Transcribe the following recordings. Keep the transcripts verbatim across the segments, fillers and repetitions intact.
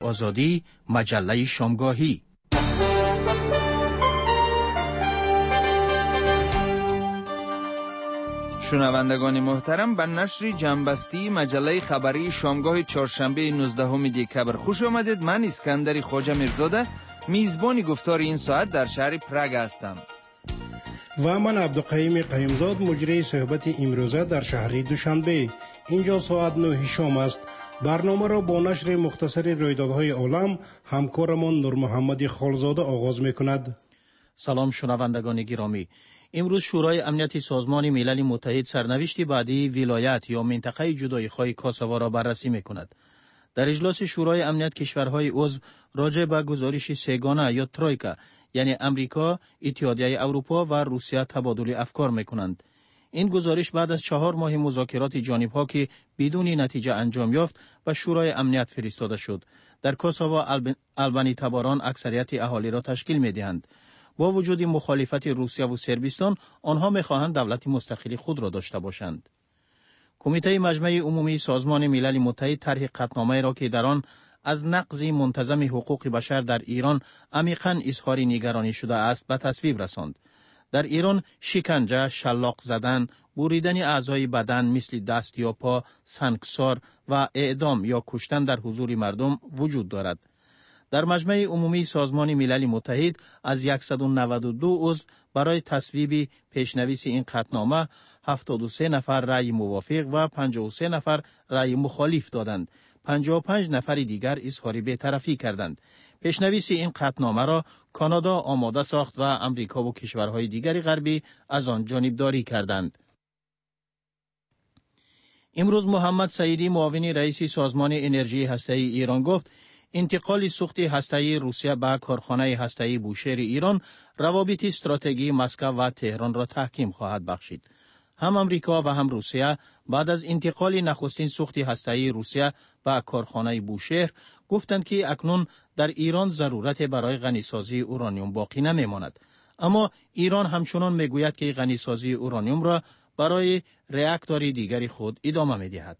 آزادی، مجله شامگاهی. شنوندگان محترم، به نشر جنبستی مجله خبری شامگاه چهارشنبه نوزدهم دکبر خوش آمدید. من اسکندر خواجه میرزاده میزبان گفتار این ساعت در شهر پراگ هستم و من عبدالقیوم قیومزاد مجری صحبت امروزه در شهر دوشنبه. اینجا ساعت نه شام است. برنامه را با نشر مختصر رویدادهای عالم همکارمان نور محمد خالزاده آغاز میکند. سلام شنوندگان گرامی. امروز شورای امنیت سازمان ملل متحد سرنوشت بعدی ولایت یا منطقه جدایی‌خواه کاساوا را بررسی میکند. در اجلاس شورای امنیت کشورهای عضو راجع به گزارش سگانه یا ترویکا یعنی امریکا، اتحادیه اروپا و روسیه تبادل افکار میکنند. این گزارش بعد از چهار ماه مذاکرات جانبها که بدون نتیجه انجام یافت به شورای امنیت فرستاده شد. در کاساوا البانی تباران اکثریت اهالی را تشکیل میدهند. با وجود مخالفت روسیه و صربستان، آنها میخواهند دولت مستقل خود را داشته باشند. کمیته مجمع عمومی سازمان ملل متحد طرح قطعنامه را که در آن از نقض منتظم حقوق بشر در ایران عمیقاً اظهار نگرانی شده است به تصویب رساند. در ایران شکنجه، شلاق زدن، بریدن اعضای بدن مثل دست یا پا، سنگسار و اعدام یا کشتن در حضور مردم وجود دارد. در مجمع عمومی سازمان ملل متحد از صد و نود و دو عضو برای تصویب پیشنویس این قطعنامه هفتاد و سه نفر رأی موافق و پنجاه و سه نفر رأی مخالف دادند. پنجاه و پنج نفر دیگر اظهار بی‌طرفی کردند. پیشنویس این قطعنامه را کانادا آماده ساخت و امریکا و کشورهای دیگر غربی از آن جانبداری کردند. امروز محمد سعیدی معاون رئیس سازمان انرژی هسته‌ای ایران گفت انتقال سوخت هسته‌ای روسیه به کارخانه هسته‌ای بوشهر ایران روابط استراتژی مسکو و تهران را تحکیم خواهد بخشید. هم امریکا و هم روسیه بعد از انتقال نخستین سوخت هسته‌ای روسیه به کارخانه بوشهر گفتند که اکنون در ایران ضرورت برای غنیسازی اورانیوم باقی نمیماند. اما ایران همچنان میگوید که غنیسازی اورانیوم را برای راکتور دیگری خود ادامه میدهد.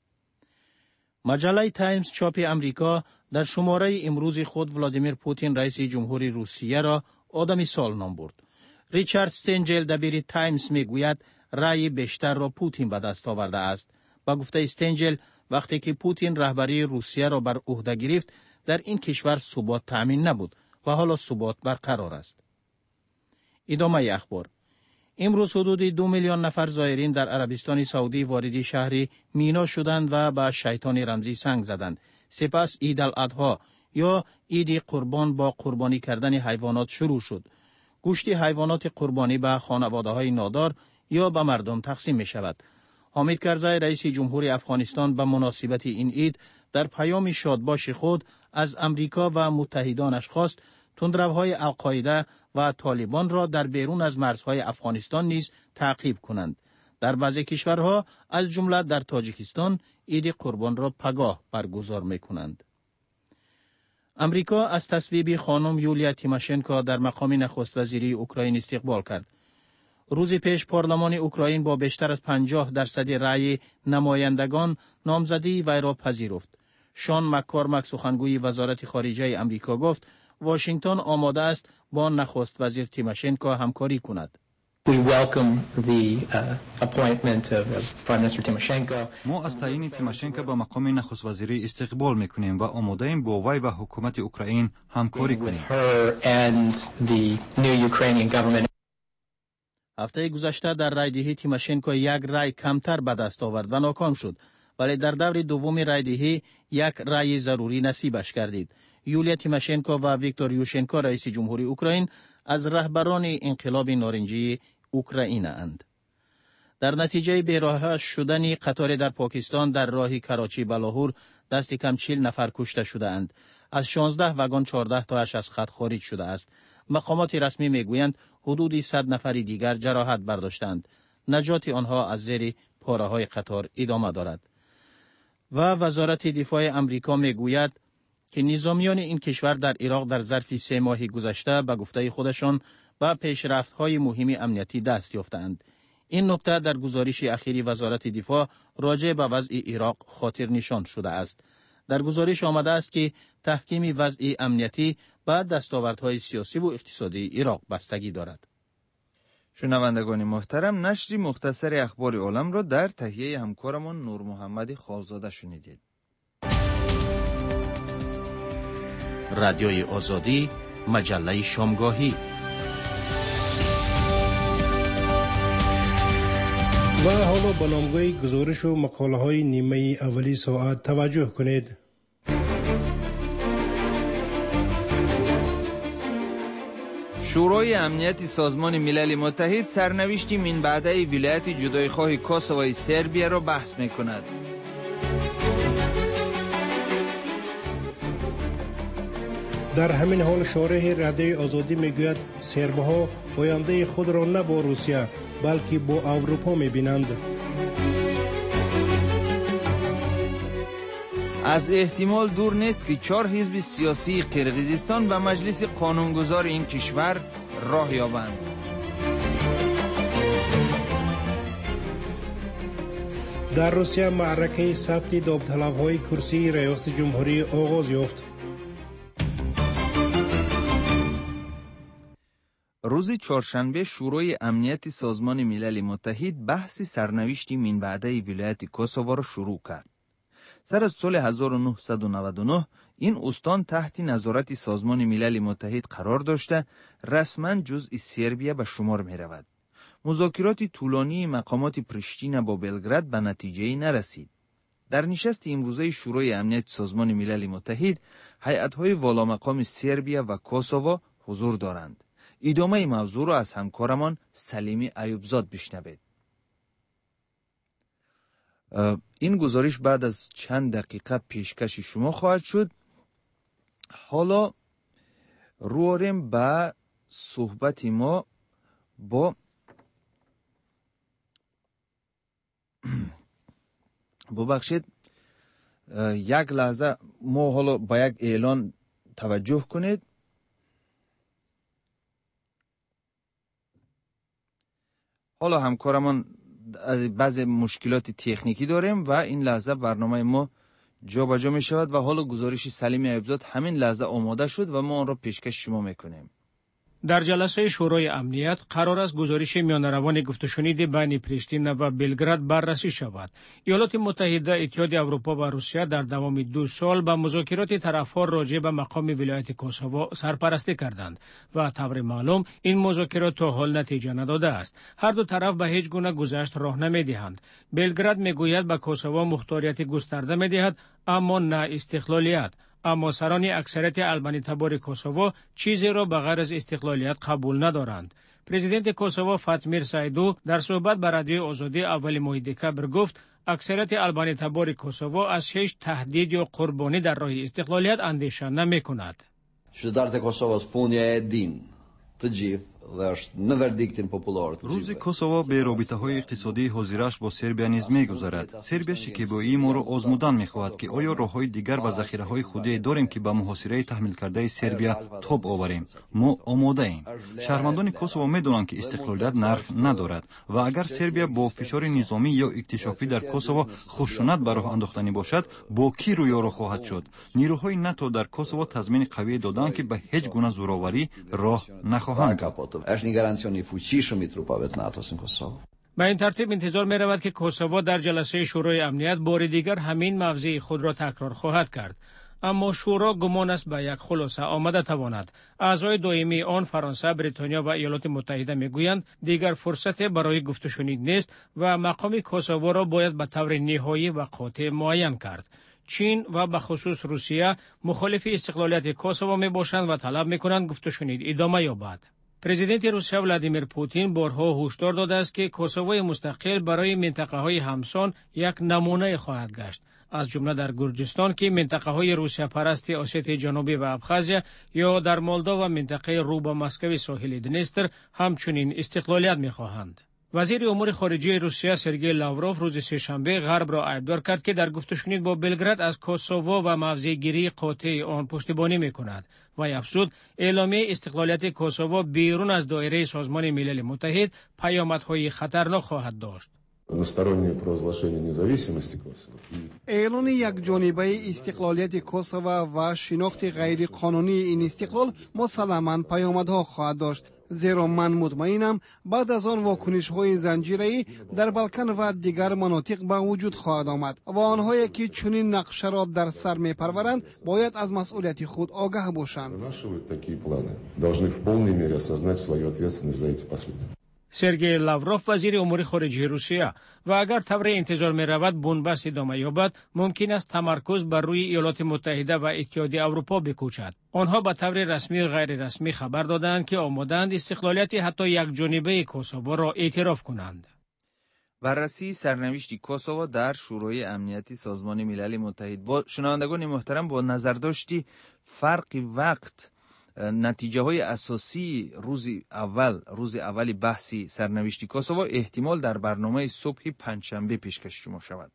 مجله تایمز چاپ امریکا در شماره امروز خود ولادیمیر پوتین رئیس جمهوری روسیه را آدم سال نام برد. ریچارد استنجل دبیر تایمز میگوید رأی بیشتر را پوتین به دست آورده است. با گفته استنجل وقتی که پوتین رهبری روسیه را بر عهده گرفت در این کشور ثبات تأمین نبود و حالا ثبات برقرار است. ادامه اخبار. امروز حدود دو میلیون نفر زائرین در عربستان سعودی وارد شهر مینا شدند و به شیطان رمزی سنگ زدند. سپس عید الاضحی یا عید قربان با قربانی کردن حیوانات شروع شد. گوشت حیوانات قربانی به خانواده‌های نادار یا به مردم تقسیم می شود. حامد کرزی رئیس جمهور افغانستان به مناسبت این عید در پیام شادباش خود از امریکا و متحدانش خواست تندروهای القاعده و طالبان را در بیرون از مرزهای افغانستان نیز تعقیب کنند. در بعضی کشورها از جمله در تاجیکستان عید قربان را پگاه برگزار می کنند. امریکا از تصویب خانم یولیا تیماشنکو در مقام نخست وزیری اوکراین استقبال کرد. روز پیش پارلمان اوکراین با بیشتر از پنجاه درصد رأی نمایندگان نامزدی وی را پذیرفت. شان مککارمک سخنگوی وزارت خارجه امریکا گفت واشنگتن آماده است با نخست وزیر تیماشنکو همکاری کند. We welcome the uh, appointment of Prime Minister Timoshenko. ما از تعیین تیماشنکو به مقام نخست وزیری استقبال میکنیم و آماده ایم با وی و حکومت اوکراین همکاری کنیم. With her and the new Ukrainian government. هفته گذشته در رایدهی تیماشنکو یک رای کمتر به دست آورد و ناکام شد، ولی در دور دوم رایدهی یک رای ضروری نصیبش گردید. یولیا تیماشنکو و ویکتور یوشنکو رئیس جمهوری اوکراین از رهبران انقلاب نارنجی اوکراین اند. در نتیجه بی‌راه شدن قطار در پاکستان در راه کراچی به لاهور دست کم چهل نفر کشته شده اند. از شانزده واگن چهارده تاش از خط خارج شده است. مقامات رسمی میگویند حدود صد نفر دیگر جراحت برداشتند. نجات آنها از زیر پاره‌های قطار ادامه دارد. و وزارت دفاع امریکا میگوید که نظامیان این کشور در عراق در ظرف سه ماه گذشته به گفته خودشان به پیشرفت‌های مهم امنیتی دست یافتند. این نکته در گزارش اخیری وزارت دفاع راجع به وضع عراق خاطر نشان شده است. در گزارش آمده است که تحکیم وضع امنیتی به دستاوردهای سیاسی و اقتصادی عراق بستگی دارد. شنوندگان محترم، نشر مختصر اخبار عالم را در تهیه همکارمان نور محمد خالزاده شنیدید. رادیوی آزادی، مجله شامگاهی. و حالا به نامگوی گزارش و مقاله های نیمه اولی ساعت توجه کنید. شورای امنیت سازمان ملل متحد سرنوشت من بعده ولایت جدایخواه کوسوو سربیا را بحث می‌کند. در همین حال شارح رادیوی آزادی میگوید سربها آینده خود را نه با روسیه بلکه با اروپا می‌بینند. از احتمال دور نیست که چهار حزب سیاسی قرقیزستان و مجلس قانونگذار این کشور راه یابند. در روسیه معرکه ثبت داوطلب‌های کرسی ریاست جمهوری آغاز یافت. روز چهارشنبه شورای امنیت سازمان ملل متحد بحث سرنوشت من بعده ولایت کوسوو را شروع کرد. سر از سال هزار و نهصد و نود و نه این استان تحت نظارت سازمان ملل متحد قرار داشته رسما جزء سربیا به شمار می رود. مذاکرات طولانی مقامات پرشتین با بلگراد به نتیجه نرسید. در نشست امروزه شورای امنیت سازمان ملل متحد هیئت‌های والامقام سربیا و کوسوو حضور دارند. ادامه موضوع را از همکارمان سلیمی ایوبزاد بشنوید. این گزارش بعد از چند دقیقه پیشکش شما خواهد شد. حالا رواریم به صحبت ما با ببخشید یک لحظه ما حالا با یک اعلان توجه کنید. حالا همکارمان بعض مشکلات تکنیکی داریم و این لحظه برنامه ما جا به جا می شود و حالا گزارش سلیم ایوبزاد همین لحظه آماده شد و ما آن را پیشکش شما میکنیم. در جلسه شورای امنیت قرار است گزارش میانروان گفتشنید بین پریشتین و بلگراد بررسی شود. ایالات متحده، اتحاد اروپا و روسیه در دوام دو سال به مذاکرات طرفها راجع به مقام ولایت کوسوو سرپرستی کردند و طور معلوم این مذاکرات تا حال نتیجه نداده است. هر دو طرف به هیچ گونه گذشت راه نمیدهند. بلگراد میگوید به کوسوو مختاریت گسترده میدهد اما نه استقلالیت. اما سران اکثریت البانی تبار کوسوو چیزی را به غیر از استقلالیت قبول ندارند. پرزیدنت کوسوو فاتمیر سایدو در صحبت با رادیوی آزادی اول ماه دکبر گفت اکثریت البانی تبار کوسوو از هیچ تهدید یا قربانی در راه استقلالیت اندیشه نمی کند. روز کوسوو به رابطه های اقتصادی حاضرش با سربیا نیز می‌گذارد. سربیا شکیبایی ما را آزمودن می‌خواهد که آیا راه‌های دیگر و ذخیره‌های خودی داریم که به محاصره تحمیل کرده سربیا تاب آوریم. ما آماده ایم. شهروندان کوسوو می‌دانند که استقلالیت نرخ ندارد و اگر سربیا با فشار نظامی یا اکتشافی در کوسوو خشونت به راه انداختنی باشد، با کی رویارو خواهد شد؟ نیروهای ناتو در کوسوو تضمین قوی دادند که به هیچ گونه زورآوری راه نخواهند داد. به این ترتیب انتظار می رود که کوسوو در جلسه شورای امنیت بار دیگر همین موضع خود را تکرار خواهد کرد. اما شورا گمان است به یک خلاصه آمده تواند. اعضای دائمی آن فرانسه، بریتانیا و ایالات متحده میگویند دیگر فرصت برای گفت و شنید نیست و مقام کوسوو را باید به طور نهایی و قاطع معین کرد. چین و به خصوص روسیه مخالف استقلالیت کوسوو می باشند و طلب می کنند گفت و شنید ادامه یابد. پرزیدنت روسیه ولادیمیر پوتین بارها هشدار داده است که کوسوو مستقل برای منطقه های همسان یک نمونه خواهد گشت، از جمله در گرجستان که منطقه های روسیه پرست اسیای جنوبی و ابخازیا یا در مولداوا و منطقه رو به مسکو ساحل دنیستر همچنین استقلالیت می خواهند. وزیر امور خارجه روسیه سرگئی لاوروف روز سه‌شنبه غرب را ایبدار کرد که در گفت و شنید با بلگراد از کوسوو و موضع‌گیری قاطع آن پشتیبانی می‌کند و افزود اعلامیه استقلالیت کوسوو بیرون از دایره سازمان ملل متحد پیامدهای خطرناک خواهد داشت. اعلان یک جانبه استقلالیت کوسوو و شناخت غیر قانونی این استقلال مسلماً پیامدها خواهد داشت، زیرا من مطمئنم بعد از آن واکنش های زنجیره‌ای در بالکان و دیگر مناطق به وجود خواهد آمد و آنهایی که چنین نقشه را در سر می‌پرورند باید از مسئولیت خود آگاه باشند. سرگئی لاوروف وزیر امور خارجه روسیه و اگر طور انتظار می رود بنبست ادامه یابد ممکن است تمرکز بر روی ایالات متحده و اتحادیه اروپا بکوشد. آنها به طور رسمی و غیر رسمی خبر دادند که آمادند استقلالیت حتی یک جانبه کوسوو را اعتراف کنند. بررسی سرنوشت کوسوو در شورای امنیتی سازمان ملل متحد. با شنوندگان محترم، با نظرداشتی فرق وقت نتیجه های اساسی روز اول روز اولی بحثی سرنوشت کوسوو احتمال در برنامه صبح پنجشنبه پیشکش شما شود.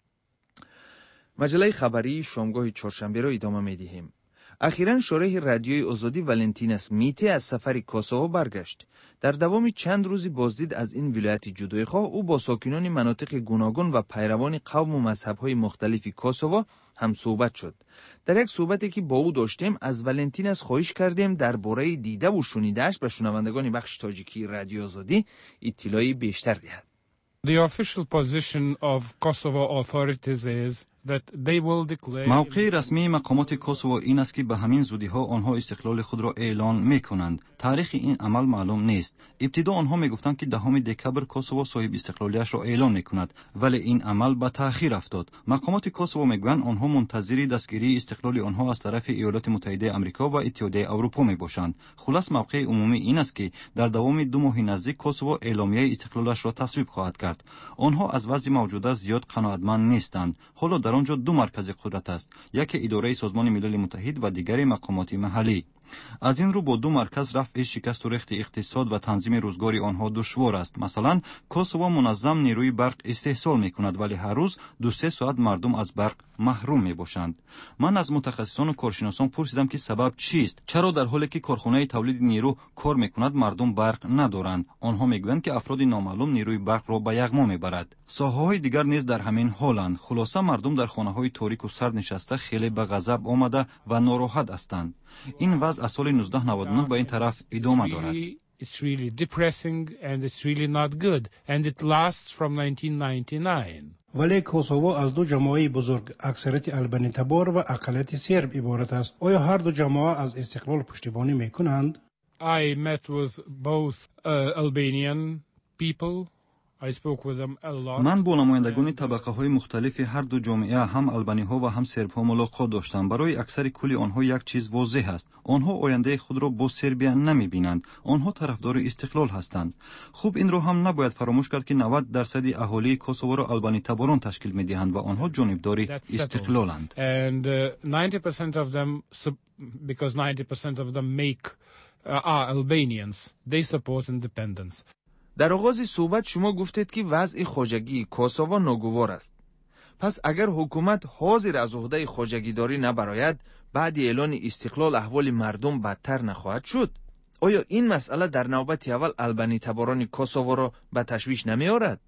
مجله خبری شامگاه چهارشنبه را ادامه می دهیم. اخیراً شارح رادیوی آزادی ولنتیناس میته از سفر کوسوو برگشت. در دوام چند روزی بازدید از این ولایت جدایخواه، او با ساکنان مناطق گوناگون و پیروان قوم و مذهب‌های مختلف کوسوو هم صحبت شد. در یک صحبتی که با او داشتیم از ولنتیناس خواهش کردیم درباره دیده و شنیده‌اش به شنوندگان بخش تاجیکی رادیو آزادی اطلاعی بیشتر دهد. The official position of Kosovo authorities is that they will declare. موقع رسمی مقامات کوسوو این است که به همین زودی ها آنها استقلال خود را اعلان می کنند. تاریخ این عمل معلوم نیست. ابتدا آنها می گفتند که دهم دکبر کوسوو صاحب استقلالیش را اعلان می کند، ولی این عمل به تأخیر افتاد. مقامات کوسوو می گویند آنها منتظر دستگیری استقلال آنها از طرف ایالات متحده آمریکا و اتحادیه اروپا می باشند. خلاص موقع عمومی این است که در دوام دو ماه نزدیک کوسوو اعلامیه استقلالش را تصویب خواهد کرد. آنها از وضع موجوده زیاد قناعتمند نیستند. حالا در آنجا دو مرکز قدرت است، یکی اداره سازمان ملل متحد و دیگری مقامات محلی. از این رو با دو مرکز رفع شکست و ریخت اقتصاد و تنظیم روزگاری آنها دشوار است. مثلا کوسوو منظم نیروی برق استحصال می کند، ولی هر روز دو سه ساعت مردم از برق محروم می باشند. من از متخصصان و کارشناسان پرسیدم که سبب چیست؟ چرا در حالی که کارخانه تولید نیرو کار می کند مردم برق ندارند؟ آنها می گویند که افراد نامعلوم نیروی برق را به یغما می برد. ساحه‌های دیگر نیز در همین حالند. خلاصه مردم در خانه‌های تاریک و سرد نشسته خیلی به غضب آمده و ناراحت هستند. این وضع از سال نوزده نود و نه به این طرف ادامه دارد. It's really depressing and it's really not good and it lasts from nineteen ninety-nine. ولی کوسوو از دو جماعت بزرگ اکثریت البانی تبار و اقلیت سرب عبارت است. آیا هر دو جماعت از استقلال پشتیبانی میکنند؟ I met with both uh, Albanian people. I spoke with them a lot. من با نمایندگان طبقه های مختلف هر دو جامعه، هم البانی ها و هم سرب ها ملاقات داشتم. برای اکثر کل آنها یک چیز واضح است: آنها آینده خود را با سربیا نمی بینند. آنها طرفدار استقلال هستند. خوب این را هم نباید فراموش کرد که نود درصد اهالی کوسوو را البانی تباران تشکیل می دهند و آنها جانبدار استقلالند. And uh, ninety percent of them, because ninety percent of them make uh, are Albanians, they support independence. در آغاز صحبت شما گفتید که وضع خواجگی کوسوو ناگوار است. پس اگر حکومت حاضر از عهده خواجگی داری نبراید، بعد اعلان استقلال احوال مردم بدتر نخواهد شد؟ آیا این مسئله در نوبت اول البانی تباران کوسوو را به تشویش نمی آورد؟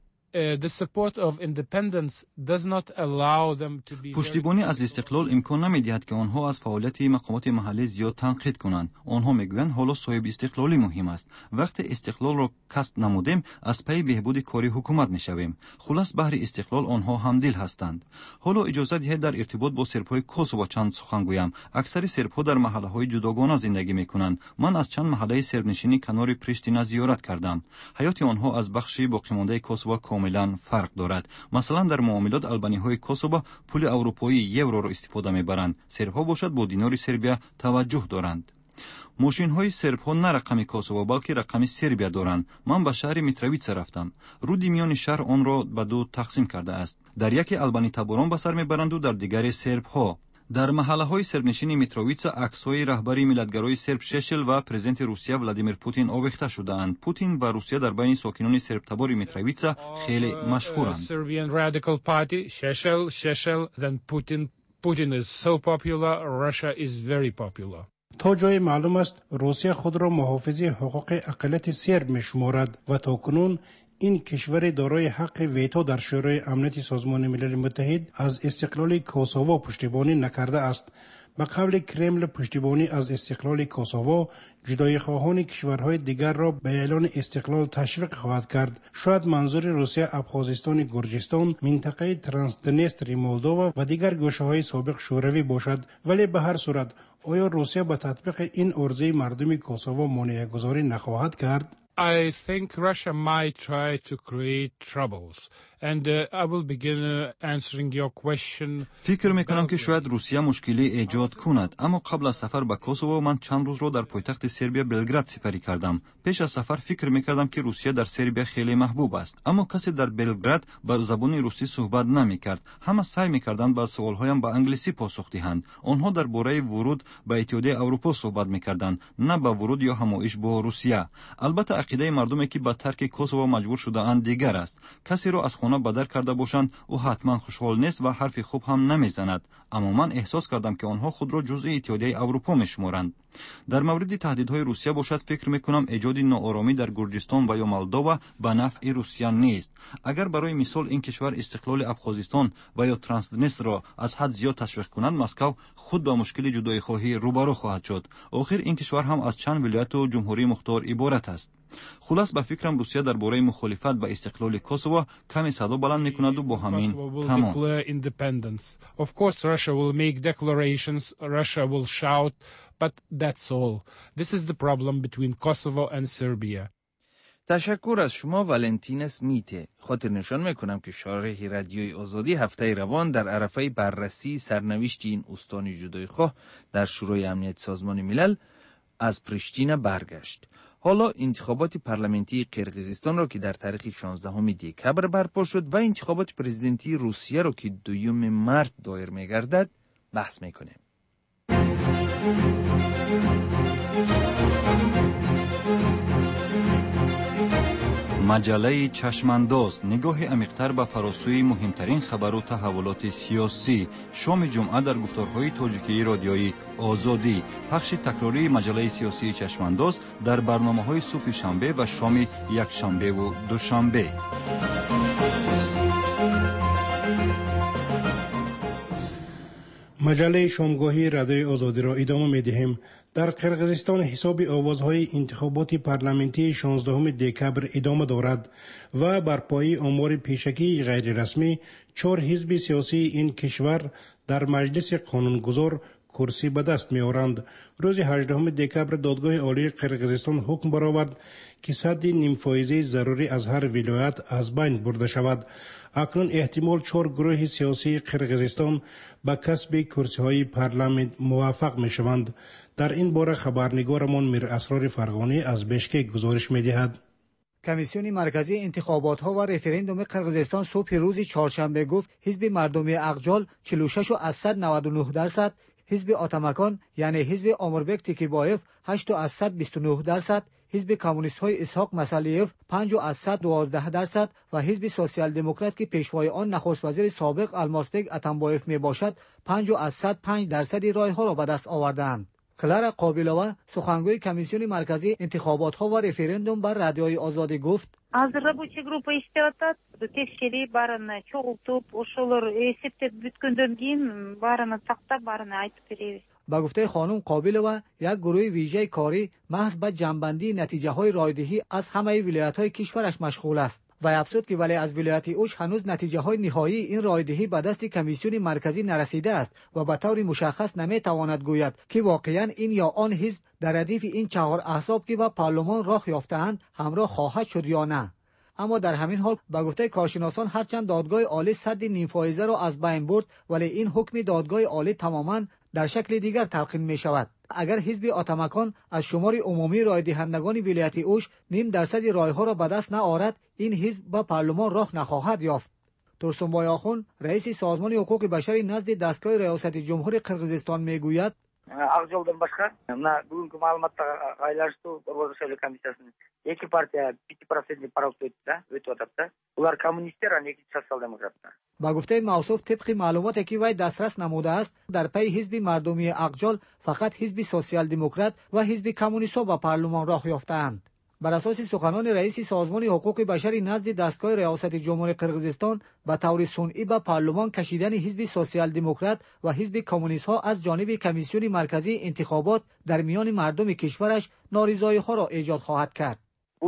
پشتیبانی از استقلال امکان نمی دهد که آنها از فعالیت مقامات محلی زیاد تنقید کنند. آنها میگویند حالا صاحب استقلالی مهم است. وقتی استقلال را کسب نمودیم از پی بهبود کاری حکومت میشویم. خلاص بهر استقلال آنها همدل هستند. حالا اجازه دهید در ارتباط با سربهای کوسوو چند سخن گویم. اکثر سربها در محله های جداگانه زندگی میکنند. من از چند محله سرب نشینی کنار پریشتینا زیارت کردم. حیات آنها از بخشی باقی مانده کوسوو کاملا فرق دارد. مثلا در معاملات البانی های کوسوو پول اروپایی یورو را استفاده میبرند. سرب ها باشد با دینار سربیا توجه دارند. ماشین های سرب ها نه رقم کوسوو بلکه رقم سربیا دارند. من به شهر میترویتس رفتم. رود میان شهر آن را به دو تقسیم کرده است. در یکی البانی تباران به سر میبرند و در دیگری سرب ها. در محله های سربنشین میترویتس عکس های رهبری ملتگرای سرب ششل و پرزیدنت روسیه ولادیمیر پوتین آویخته شده‌اند. پوتین و روسیه در بین ساکنان سرب تبار میترویتس خیلی مشهورند. Serbian Radical Party, Sheshel, Sheshel, then Putin. Putin is so popular, Russia is very popular. تا جای معلوم است روسیه خود را محافظ حقوق اقلیت سرب میشمارد و تاکنون این کشور دارای حق ویتو در شورای امنیت سازمان ملل متحد از استقلال کوسوو پشتیبانی نکرده است. به قول کرمل، پشتیبانی از استقلال کوسوو جدای خواهان کشورهای دیگر را به اعلان استقلال تشویق خواهد کرد. شاید منظور روسیه ابخازستان گرجستان، منطقه ترانسدنستر مولدووا و دیگر گوشه‌های سابق شوروی باشد، ولی به هر صورت آیا روسیه به تطبیق این عرضه مردم کوسوو مانع گذاری نخواهد کرد؟ I think Russia might try to create troubles. And uh, I will begin uh, answering your question. فکر میکنم که شاید روسیه مشکلی ایجاد کند، اما قبل از سفر به کوسوو من چند روز رو در پایتخت سربیا بلگراد سپری کردم. پیش از سفر فکر میکردم که روسیه در سربیا خیلی محبوب است، اما کسی در بلگراد بر زبان روسی صحبت نمیکرد. همه سعی میکردند بر سوالهایم به انگلیسی پاسخ دهند. آنها درباره ورود به اتحادیه اروپا صحبت میکردند، نه به ورود یا همایش با روسیه. البته عقیده مردمی که به ترک کوسوو مجبور شده اند دیگر است. کسی را از خانه بدر کرده باشند او حتما خوشحال نیست و حرف خوب هم نمیزند، اما من احساس کردم که آنها خود را جزء اتحادیه اروپا میشمارند. در مورد تهدیدهای روسیه باشد فکر میکنم ایجاد ناآرامی در گرجستان و یا مولدووا به نفع روسیه نیست. اگر برای مثال این کشور استقلال ابخازستان و یا ترانسدنستر را از حد زیاد تشویق کند، مسکو خود با مشکل جدایی خواهی روبرو خواهد شد. آخر این کشور هم از چند ولایت و جمهوری مختار عبارت است. خلاص به فکرم روسیه درباره مخالفت به استقلال کوسوو کمی صدا بلند میکند و با همین تمام. Of course Russia will make declarations, Russia will shout, but that's all. This is the problem between Kosovo and Serbia. تشکر از شما ولنتینس میته. خاطر نشان میکنم که شارح رادیوی آزادی هفته روان در عرفه بررسی سرنوشت این استان جدای خواه در شورای امنیت سازمان ملل از پرشتینه برگشت. حالا انتخابات پارلمانی قرقیزستان را که در تاریخ شانزدهم دکبر برپا شد و انتخابات پرزیدنتی روسیه را که دوم مارس دایر میگردد بحث میکنیم. مجله چشمانداز، نگاه عمیق‌تر به فراسوی مهمترین خبر و تحولات سیاسی. شام جمعه در گفتارهای تاجیکی رادیویی آزادی. پخش تکراری مجله سیاسی چشمانداز در برنامه‌های صبح شنبه و شام یک شنبه و دوشنبه. مجله شامگاهی رادیوی آزادی را ادامه می‌دهیم. در قرقیزستان حساب آوازهای انتخابات پارلمانی شانزدهم دکبر ادامه دارد و بر پایه آمار پیشکی غیر رسمی چهار حزب سیاسی این کشور در مجلس قانونگذار کرسی به دست می آورند. روز هجدهم دکبر دادگاه عالی قرقیزستان حکم برآورد که سد نیم فایزه ضروری از هر ولایت از بین برده شود. اکنون احتمال چهار گروه سیاسی قرقیزستان به کسب کرسی های پارلمان موفق می شوند. در این باره خبرنگارمان میر اسرار فرغانی از بشکک گزارش می دهد. کمیسیون مرکزی انتخابات ها و رفراندوم قرقیزستان صبح روز چهارشنبه گفت حزب مردمی اقجال چهل و شش از صد نود و نه درصد، حزب آتمکان یعنی حزب آمربک تیکیبایف هشت از صد بیست و نه درصد، حزب کمونیست های اسحاق مسلیف پنج از صد دوازده درصد و حزب سوسیال دموکرات که پیشوای آن نخست وزیر سابق الماسبک اتمبایف می باشد پنج از صد پنج درصدی رای ها را به دست آوردند. کلارا قابلووا سخنگوی کمیسیون مرکزی انتخابات ها و رفراندوم بر رادیوی آزادی گفت Азыр рабочий группа иштеп атат. Тескери барын чогултуп, ошолор эсептеп бүткөндөн кийин барын сактап, барын айтып беребиз. با گفته خانم قابلووا یک گروه ویژه کاری محض به جنبندی نتیجه های رایدهی از همه ولایت های کشورش مشغول است و افزود که ولی از ولایت اوش هنوز نتیجه های نهایی این رایدهی به دست کمیسیون مرکزی نرسیده است و به طور مشخص نمی تواند گوید که واقعا این یا آن حزب در ردیف این چهار احزاب که به پارلمان راه یافته‌اند همراه خواهد شد یا نه. اما در همین حال با گفته کارشناسان هرچند دادگاه عالی سد نیم فایزه را از بین برد ولی این حکم دادگاه عالی تماما در شکل دیگر تلقین می شود. اگر حزب آتمکان از شمار عمومی رای دهندگان ولایت اوش نیم درصد رای ها را به دست نآورد این حزب به پارلمان راه نخواهد یافت. ترسنبای آخون رئیس سازمان حقوق بشر نزد دستگاه ریاست جمهوری قرقیزستان میگوید Akjoldan başka, mına bugünkü malumatla paylaştı Orada Komisyası'nın iki partiya beş prosentli para ötüdü, ötüdü. Ular komünistler, iki sosyal demokratlar. با گفته موصوف طبق معلوماتی که وی دسترس نموده است در پی حزب مردمی اقجال فقط حزب سوسیال دموکرات و حزب کمونیست به پارلمان راه یافتند. بر اساس سخنان رئیس سازمان حقوق بشر نزد دستگاه ریاست جمهوری قرقیزستان به طور سنئی به پارلمان کشیدن حزب سوسیال دموکرات و حزب کمونیست ها از جانب کمیسیون مرکزی انتخابات در میان مردم کشورش نارضایی ها را ایجاد خواهد کرد.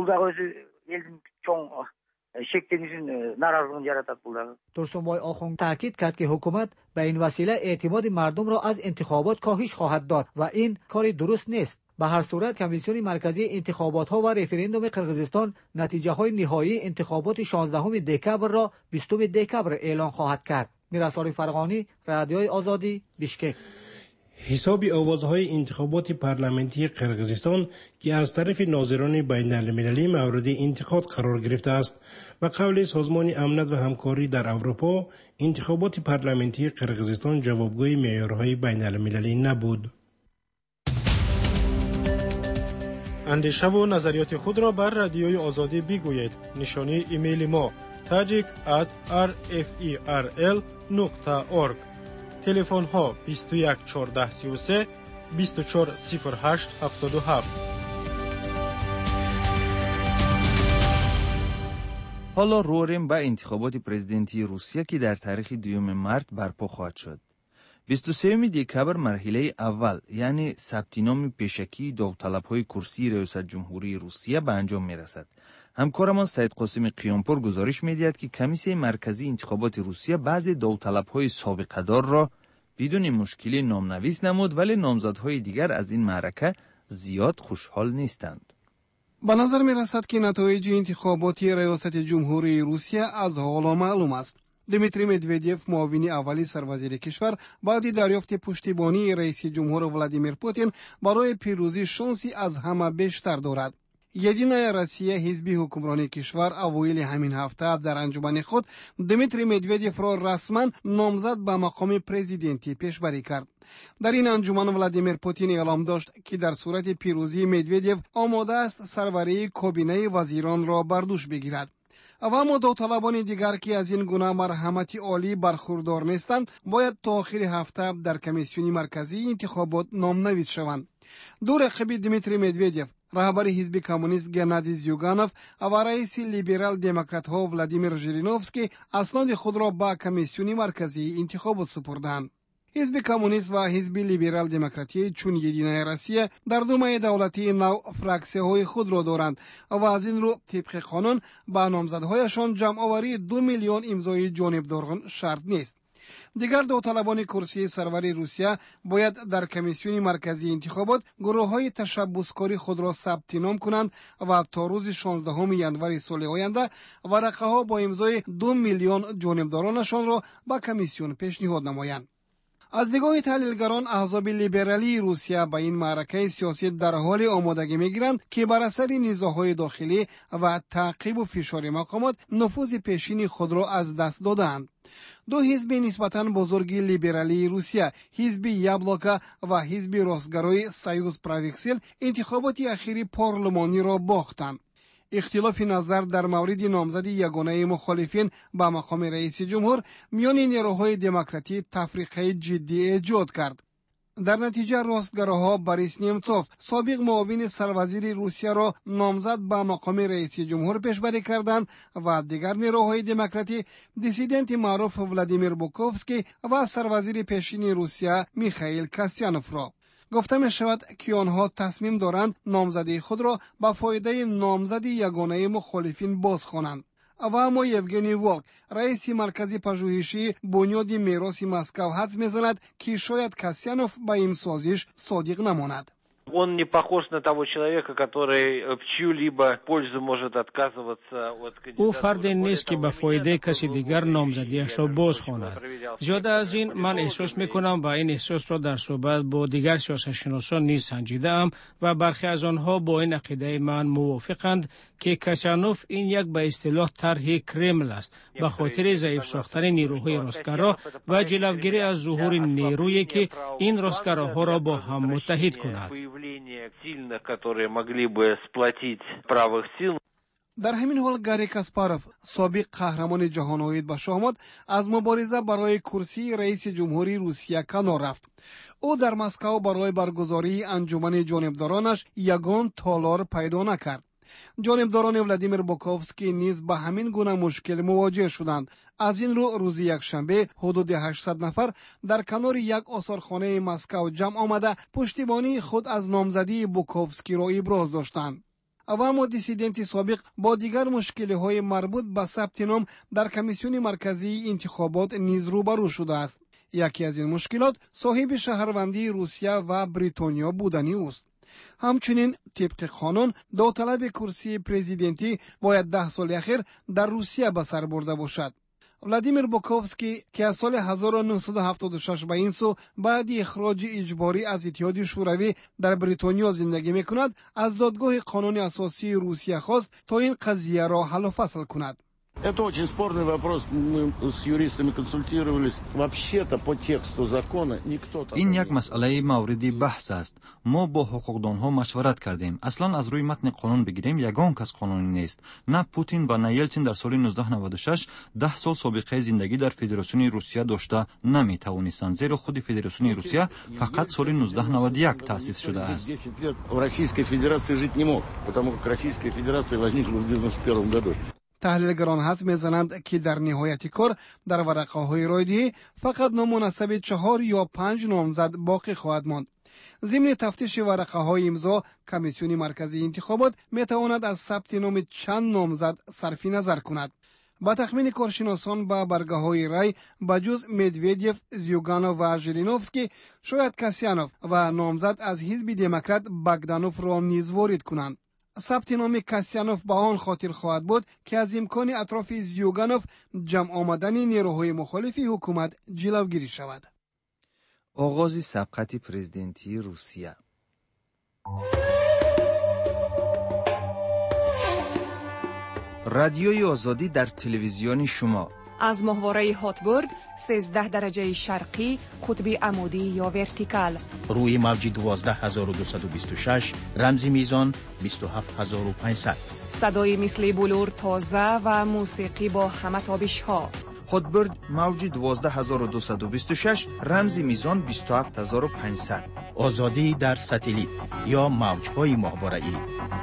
ترسنبای آخوند تاکید کرد که حکومت به این وسیله اعتماد مردم را از انتخابات کاهش خواهد داد و این کار درست نیست. به هر صورت کمیسیون مرکزی انتخابات ها و رفراندوم قرقیزستان نتیجه های نهایی انتخابات شانزدهم دکبر را بیستم دکبر اعلان خواهد کرد. میرسال فرغانی، رادیوی آزادی، بیشکک. حساب آوازهای انتخابات پارلمانی قرقیزستان که از طرف ناظران بین المللی مورد انتقاد قرار گرفته است و قول سازمان امنیت و همکاری در اروپا، انتخابات پارلمانی قرقیزستان جوابگوی معیارهای بین المللی نبود. اندیشه و نظریات خود را بر رادیوی آزادی بگویید. نشانی ایمیل ما tajik at referl نقطه org. تلفن ها بیست و یک چهارده سی و سه بیست و چهار صفر هشت هفتاد و هفت. حالا روریم به انتخابات پرزیدنتی روسیه که در تاریخ دوم مارس برپا خواهد شد. بیست و سوم دکبر مرحله اول یعنی ثبت نام پیشکی داوطلب‌های کرسی ریاست جمهوری روسیه به انجام می‌رسد. همکارمان سید قاسم قیامپور گزارش می‌دهد که کمیسیون مرکزی انتخابات روسیه بعضی داوطلب‌های سابقه‌دار را بدون مشکلی نامنویس نمود، ولی نامزدهای دیگر از این معرکه زیاد خوشحال نیستند. به نظر می‌رسد که نتایج انتخاباتی ریاست جمهوری روسیه از حالا معلوم است. دمیتری مدودیف معاون اولی سروزیر کشور بعد دریافت پشتیبانی رئیس جمهور ولادیمیر پوتین برای پیروزی شانسی از همه بیشتر دارد. یدینای روسیه حزب حکمرانی کشور اوایل همین هفته در انجمن خود دمیتری مدودیف را رسما نامزد به مقام پرزیدنتی پیشبری کرد. در این انجمن ولادیمیر پوتین اعلام داشت که در صورت پیروزی مدودیف آماده است سروری کابینه وزیران را بر دوش بگیرد. و اما داوطلبان دیگر که از این گونه مرحمت عالی برخوردار نیستند باید تا آخر هفته در کمیسیون مرکزی انتخابات نامنویس شوند. دو رقیب دمیتری مدودیف، رهبر حزب کمونیست گنادی زیوگانوف و رئیس لیبرال دموکرات ها ولادیمیر ژیرینوفسکی اسناد خود را به کمیسیون مرکزی انتخابات سپردند. حزب کمونیست و حزب لیبرال دموکراتی چون یدینای روسیه در دومه دولتی نو فراکسیه های خود را دارند و از این رو طبق قانون به نامزدهایشان جمع آوری دو میلیون امضای جانبداران شرط نیست. دیگر داوطلبان کرسی سروری روسیه باید در کمیسیون مرکزی انتخابات گروه های تشبسکاری خود را ثبت نام کنند و تا روز شانزدهم ژانویه سال آینده ورقه ها با امضای دو میلیون جانبدارانشان را به کمیسیون پیشنهاد نمایند. از نگاه تحلیلگران احزاب لیبرالی روسیه به این معرکه سیاسی در حال آمادگی میگیرند که بر اثر نزاع‌های داخلی و تعقیب و فشار مقامات نفوذ پیشین خود را از دست دادند. دو حزب نسبتاً بزرگ لیبرالی روسیه، حزب یابلوکا و حزب راستگرای سایوز پراویکسیل، انتخابات اخیری پارلمانی را باختند. اختلاف نظر در مورد نامزد یگانه مخالفین به مقام رئیس جمهور میان نیروهای دموکراتی تفریقه جدی ایجاد کرد. در نتیجه راستگراها بوریس نیمچوف سابق معاون سروزیر روسیه را نامزد به مقام رئیس جمهور پیشبری کردند و دیگر نیروهای دموکراتی دیسیدنت معروف ولادیمیر بوکوفسکی و سروزیر پیشین روسیه میخائیل کاسیانوف را. گفته می شود که آنها تصمیم دارند نامزدی خود را به فایده نامزد یگانه مخالفین بازخوانند. و اما یوگنی ولک رئیس مرکز پژوهشی بنیاد میراث مسکو حدس میزند که شاید کاسیانوف به این سازش صادق نماند. Он не похож на того человека, который в чью-либо пользу может отказываться от кандидатуры. او فرد نیست که به فایده کسی دیگر نامزدیش را بازخواند. زیاده از این من احساس میکنم و این احساس را در صحبت با دیگر سیاستشناسان نیز سنجیده‌ام و برخی از آنها با این عقیده من موافقند که کاسیانوف این یک به اصطلاح طرح کرمل است به خاطر ضعیف ساختن نیروهای راستگرا و جلوگیری از ظهور نیرویی که این راستگراها را با هم متحد کند. در همین حال گاری کاسپاروف سابق قهرمان جهان آمد به شهامت از مبارزه برای کرسی رئیس جمهوری روسیه کنار رفت. او در مسکو برای برگزاری انجمن جانبدارانش یگان تالار پیدا نکرد. ҷонибдорони Владимир Буковский низ ба ҳамин гуна мушкил мувоҷиҳ шуданд. аз ин рӯ рӯзи якшанбе ҳудуди ҳаштсад нафар дар канори як осорхонаи Москав ҷамъ омада пуштибонии худ аз номзадии Буковскийро иброз доштанд. ва аммо диссиденти собиқ бо дигар мушкилиҳои марбут ба сабти ном дар комиссиони марказии интихобот низ рӯбарӯ шудааст. яке аз ин мушкилот соҳиби шаҳрвандии Русия ва Бритониё будани ӯст. ҳамчунин тибқи қонун довталаби курсии президентӣ бояд даҳ соли ахир дар Русия ба сар бурда бошад. Владимир Буковский ки аз соли ҳазору нуҳсаду ҳафтоду шаш ба ин су баъди ихроҷи иҷборӣ аз Иттиҳоди Шӯравӣ дар Бритониё зиндагӣ мекунад, аз додгоҳи қонуни асосии Русия хост то ин қазияро ҳаллу фасл кунад. Это очень спорный вопрос. Мы с юристами консультировались. Вообще-то по тексту закона никто... ин як масъалаи мавриди баҳс аст. мо бо ҳуқуқдонҳо машварат кардем. аслан аз рӯи матни қонун бигирем, ягон кас қонунӣ нест. На Путин ва на Елтин дар соли нуздаҳ наваду шаш даҳ сол собиқаи зиндагӣ дар Федератсиони Русия дошта наметавонистанд, зеро худи Федератсиони Русия фақат соли нуздаҳ наваду як таъсис шудааст. десять лет в Российской Федерации жить не мог, потому как Российская Федерация возникла в девяносто первом году. таҳлилгарон ҳадс мезананд ки дар ниҳояти кор дар варақаҳои ройдиҳӣ фақат ному насаби чаҳор ё панҷ номзад боқӣ хоҳад монд. зимни тафтиши варақаҳои имзо, комиссиони марказии интихобот метавонад аз сабти номи чанд номзад сарфи назар кунад. ба тахмини коршиносон ба баргаҳои рай ба ҷуз Медведев, Зюганов ва Жириновский, шояд Касьянов ва номзад аз ҳизби демократ Богдановро низ ворид кунанд. сабти номи Касьянов ба он хотир хоҳад буд ки аз имкони атрофи Зюганов ҷамъ омадани нерӯҳои мухолифи ҳукумат ҷилавгирӣ шавад. оғози сабқати президентии Русия. радиои озодӣ дар телевизиони шумо аз моҳвораи Ҳотбург сенздаҳ дараҷаи шарқӣ, қутби амудӣ ё вертикал, рӯи мавҷи дувоздаҳ ҳазору дусаду бисту шаш, рамзи мизон бисту ҳафт ҳазору панҷсад. садои мисли булур тоза ва мусиқӣ бо ҳама табишҳо. Ҳотбург мавҷи дувоздаҳ ҳазору дусаду бисту шаш, рамзи мизон бисту ҳафт ҳазору панҷсад. озодӣ дар сателит ё мавҷҳои моҳвораӣ.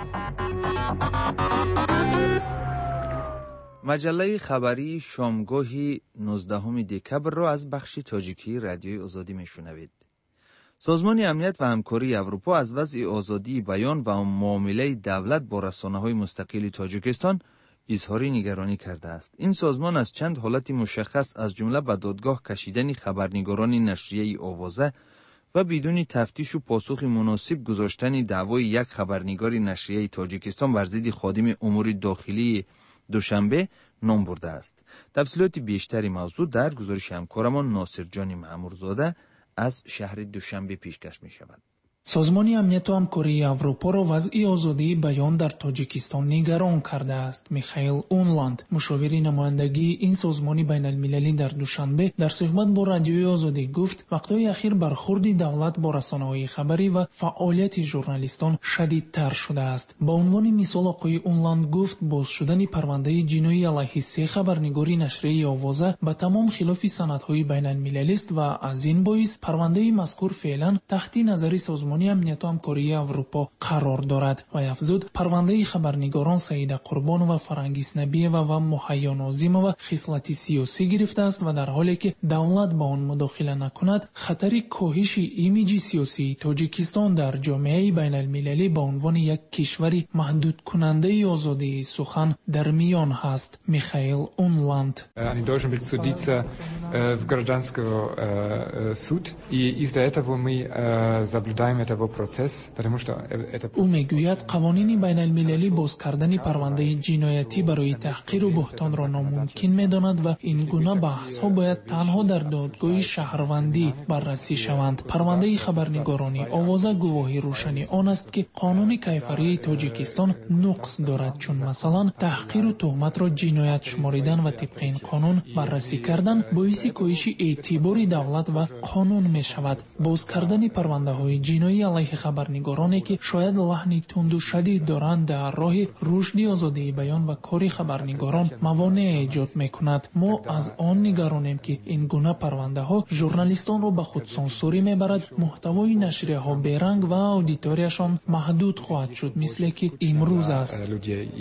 маҷаллаи хабарии шомгоҳи нуздаҳуми декабрро аз бахши тоҷикии радиои озодӣ мешунавед. созмони амният ва ҳамкории Аврупо аз вазъи озодии баён ва муомилаи давлат бо расонаҳои мустақили Тоҷикистон изҳори нигаронӣ кардааст. ин созмон аз чанд ҳолати мушаххас аз ҷумла ба додгоҳ кашидани хабарнигорони нашрияи Овоза ва бидуни тафтишу посухи муносиб гузоштани даъвои як хабарнигори нашрияи Тоҷикистон бар зидди ходими умури дохилии душанбе ном бурдааст. тафсилоти бештари мавзӯъ дар гузориши ҳамкорамон Носирҷони Маъмурзода аз шаҳри Душанбе пешкаш мешавад. созмони амнияту ҳамкории Аврупоро вазъи озодии баён дар Тоҷикистон нигарон кардааст. Михаил Унланд, мушовири намояндагии ин созмони байналмилалӣ дар Душанбе, дар суҳбат бо радиои озодӣ гуфт, вақтҳои ахир бархурди давлат бо расонаҳои хабарӣ ва фаъолияти журналистон шадидтар шудааст. ба унвони мисол оқои Унланд гуфт, боз шудани парвандаи ҷиноӣ алайҳи се хабарнигори нашрияи Овоза ба тамом хилофи санадҳои байналмилалист ва аз ин боис парвандаи мазкур феълан таҳти назари созмони амнияту ҳамкории Аврупо қарор дорад. ва афзуд, парвандаи хабарнигорон Саида Қурбонова, Фарангис Набиева ва Муҳайё Нозимова хислати сиёсӣ гирифтааст ва дар ҳоле ки давлат ба он мудохила накунад, хатари коҳиши имиҷи сиёсии Тоҷикистон дар ҷомеаи байналмилалӣ ба унвони як кишвари маҳдудкунандаи озодии сухан дар миён ҳаст. Михаил Унланд. Они должны быть судиться в гражданский суд, и из-за этого мы заблюдаем этого процесс, потому что это... ӯ мегӯяд қавонини байналмилалӣ боз кардани парвандаи ҷиноятӣ барои таҳқиру буҳтонро номумкин медонад ва ин гуна баҳсҳо бояд танҳо дар додгоҳи шаҳрвандӣ баррасӣ шаванд. парвандаи хабарнигорони Овоза гувоҳи рӯшани он аст ки қонуни кайфарии Тоҷикистон нуқс дорад, чун масалан таҳқиру тӯҳматро ҷиноят шуморидан ва тибқи ин қонун баррасӣ кардан боиси باعث کاهش اعتبار دولت و قانون می شود. باز کردن پرونده های جنایی علیه خبرنگارانی که شاید لحن تند و شدید دارند در راه رشد آزادی بیان و کار خبرنگاران موانع ایجاد می کند. ما از آن نگرانیم که این گونه پرونده ها ژورنالیستان را به خود سانسوری می برد، محتوای نشریه ها بیرنگ و اودیتوریشان محدود خواهد شد، مثل که امروز است.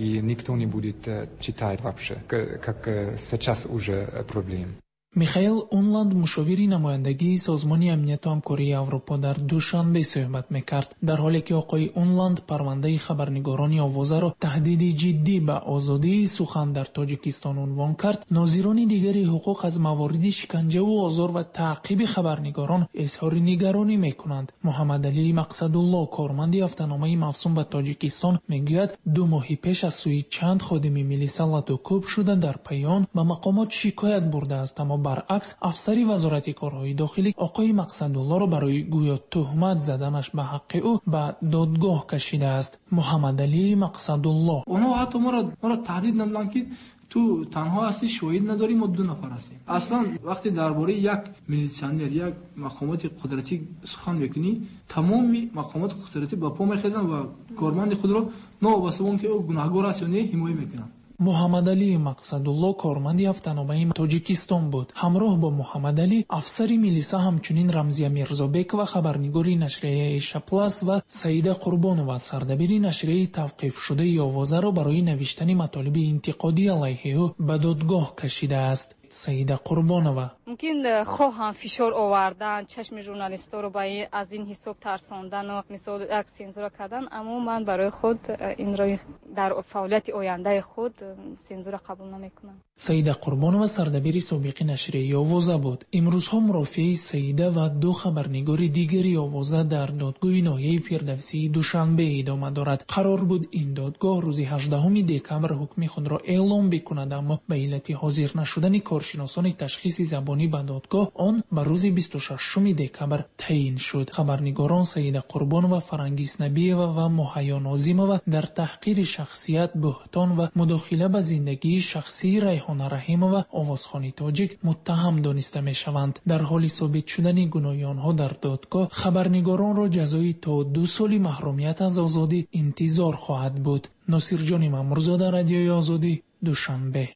میخائیل اونلاند مشاوری نمایندگی سازمان امنیت و همکاری اروپا در دوشنبه صحبت میکرد، در حالی که آقای اونلاند پرونده خبرنگاران آوازه را تهدید جدی به آزادی سخن در تاجیکستان عنوان کرد. ناظران دیگری حقوق از موارد شکنجه و آزار و تعقیب خبرنگاران اظهار نگرانی میکنند. محمد علی مقصدالله، کارمند هفته‌نامه مفصول به تاجیکستان، میگوید دو ماه پیش از سوی چند خادم میلیسا لاتوکوب شده در پیان به مقامات شکایت برده است، اما برعکس افسری وزارت کارهای داخلی آقای مقصدالله را برای گویا تهمت زدنش به حق او به دادگاه کشیده است. محمد علی مقصدالله: اونا حتی ما را ما را تهدید نمیدن که تو تنها هستی، شاهد نداری، ما دو نفر هستیم. اصلا وقتی درباره یک میلیسیانر یک مقامات قدرتی سخن میکنی، تمام مقامات قدرتی با پا میخیزن و کارمند خود را نوابسته اون که او گناهگار است یا نه حمایت میکنن. محمد علی مقصدالله کارمند هفته‌نامه تاجیکستان بود. همراه با محمد علی افسری میلیسا همچنین رمزیه میرزابک و خبرنگاری نشریه ایشا پلاس و سعیده قربانова سردبیر نشریه توقیف شده آوازه را برای نوشتن مطالب انتقادی علیه او به دادگاه کشیده است. سعیده قربانова: ممکن خواهم فشار آوردن، چشم ژورنالیستا رو به از این حساب ترساندن و مثال یک سنزور کردن، اما من برای خود این را در فعالیت آینده خود سنزور قبول نمیکنم. سعیده قربانова سردبیر سابق نشریه آوازه بود. امروزها مرافعه سعیده و دو خبرنگار دیگری آوازه در دادگاه ناحیه فردوسی دوشنبه ادامه دارد. قرار بود این دادگاه روز هجدهم دکمبر حکم خود را اعلام بکند، اما به علت حاضر نشدن کارشناسان تشخیص زبانی به دادگاه آن به روز بیست و ششم دکمبر تعیین شد. خبرنگاران سعیده قربانova، فرنگیس نبیeva و مهیا ناظیمova در تحقیر شخصیت، بهتان و مداخله به زندگی شخصی ریحانه رحیمova آوازخوان تاجیک متهم دانسته می شوند. در حال ثابت شدن گناه آنها در دادگاه، خبرنگاران را جزای تا دو سال محرومیت از آزادی انتظار خواهد بود. ناصر جان مامورزاده، رادیوی آزادی، دوشنبه.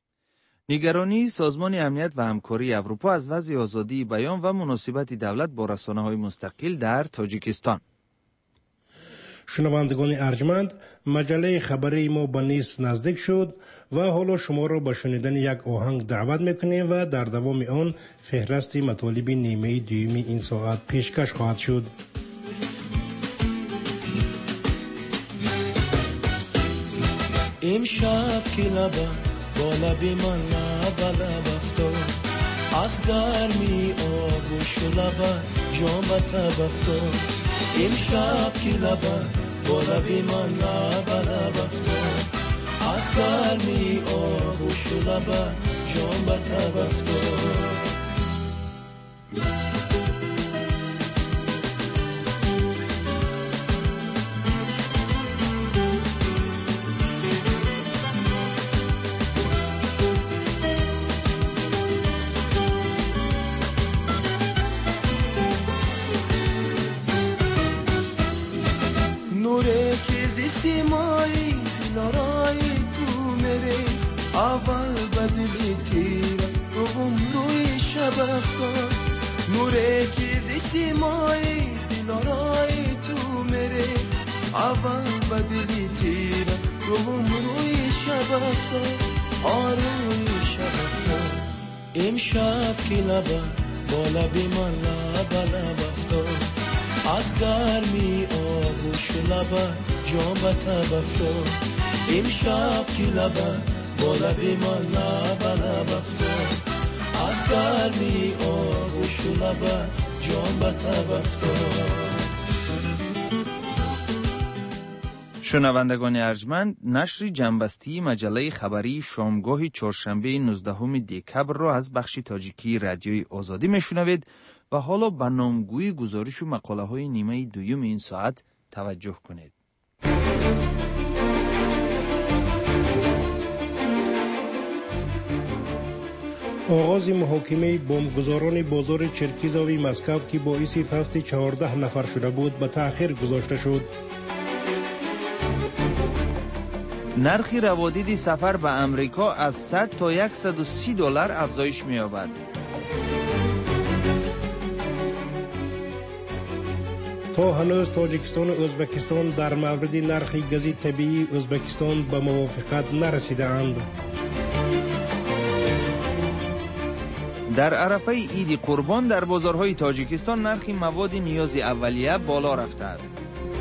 نگرانی سازمان امنیت و همکاری اروپا از وضع آزادی بیان و مناسبت دولت با رسانه‌های مستقل در تاجیکستان. شنوندگان ارجمند، مجله خبری ما به نیست نزدیک شد و حالا شما را به شنیدن یک آهنگ دعوت میکنیم و در دوام آن فهرست مطالب نیمه دوم این ساعت پیشکش خواهد شد. امشب که لبه با لبی من لب لب افتاد، از گرمی آغوش و لبه جان به تب افتاد. امشب که لبه با لبی من لب لب افتاد، از گرمی آغوش و لبه جان به تب افتاد. سیمایی نارایی تو میره، اول بدلی تیره دوم روی شب افتاد. نوره کیزی سیمایی نارایی تو میره، اول بدلی تیره دوم روی شب افتاد. آروی شب افتاد. امشب که لبه با لبی من لب لب افتاد، از گرمی آغوش لبه جان به تب افتاد. امشب که لبه با لبی من لب لب افتاد، از گرمی آغوش لبه جان به تب افتاد. شنوندگان ارجمند، نشر جنبستی مجله خبری شامگاه چهارشنبه نوزدهم دکمبر را از بخش تاجیکی رادیوی آزادی میشنوید و حالا به نامگوی گزارش و مقاله های نیمه دوم این ساعت توجه کنید. آغاز محاکمه بمبگذاران بازار چرکیزاوی مسکو که باعث فوت چهارده نفر شده بود به تأخیر گذاشته شد. نرخ روادید سفر به امریکا از صد تا صد و سی دلار افزایش می‌یابد. تا هنوز تاجیکستان و ازبکستان در مورد نرخ گاز طبیعی ازبکستان به موافقت نرسیده اند. در عرفه عید قربان در بازارهای تاجیکستان نرخ مواد نیاز اولیه بالا رفته است.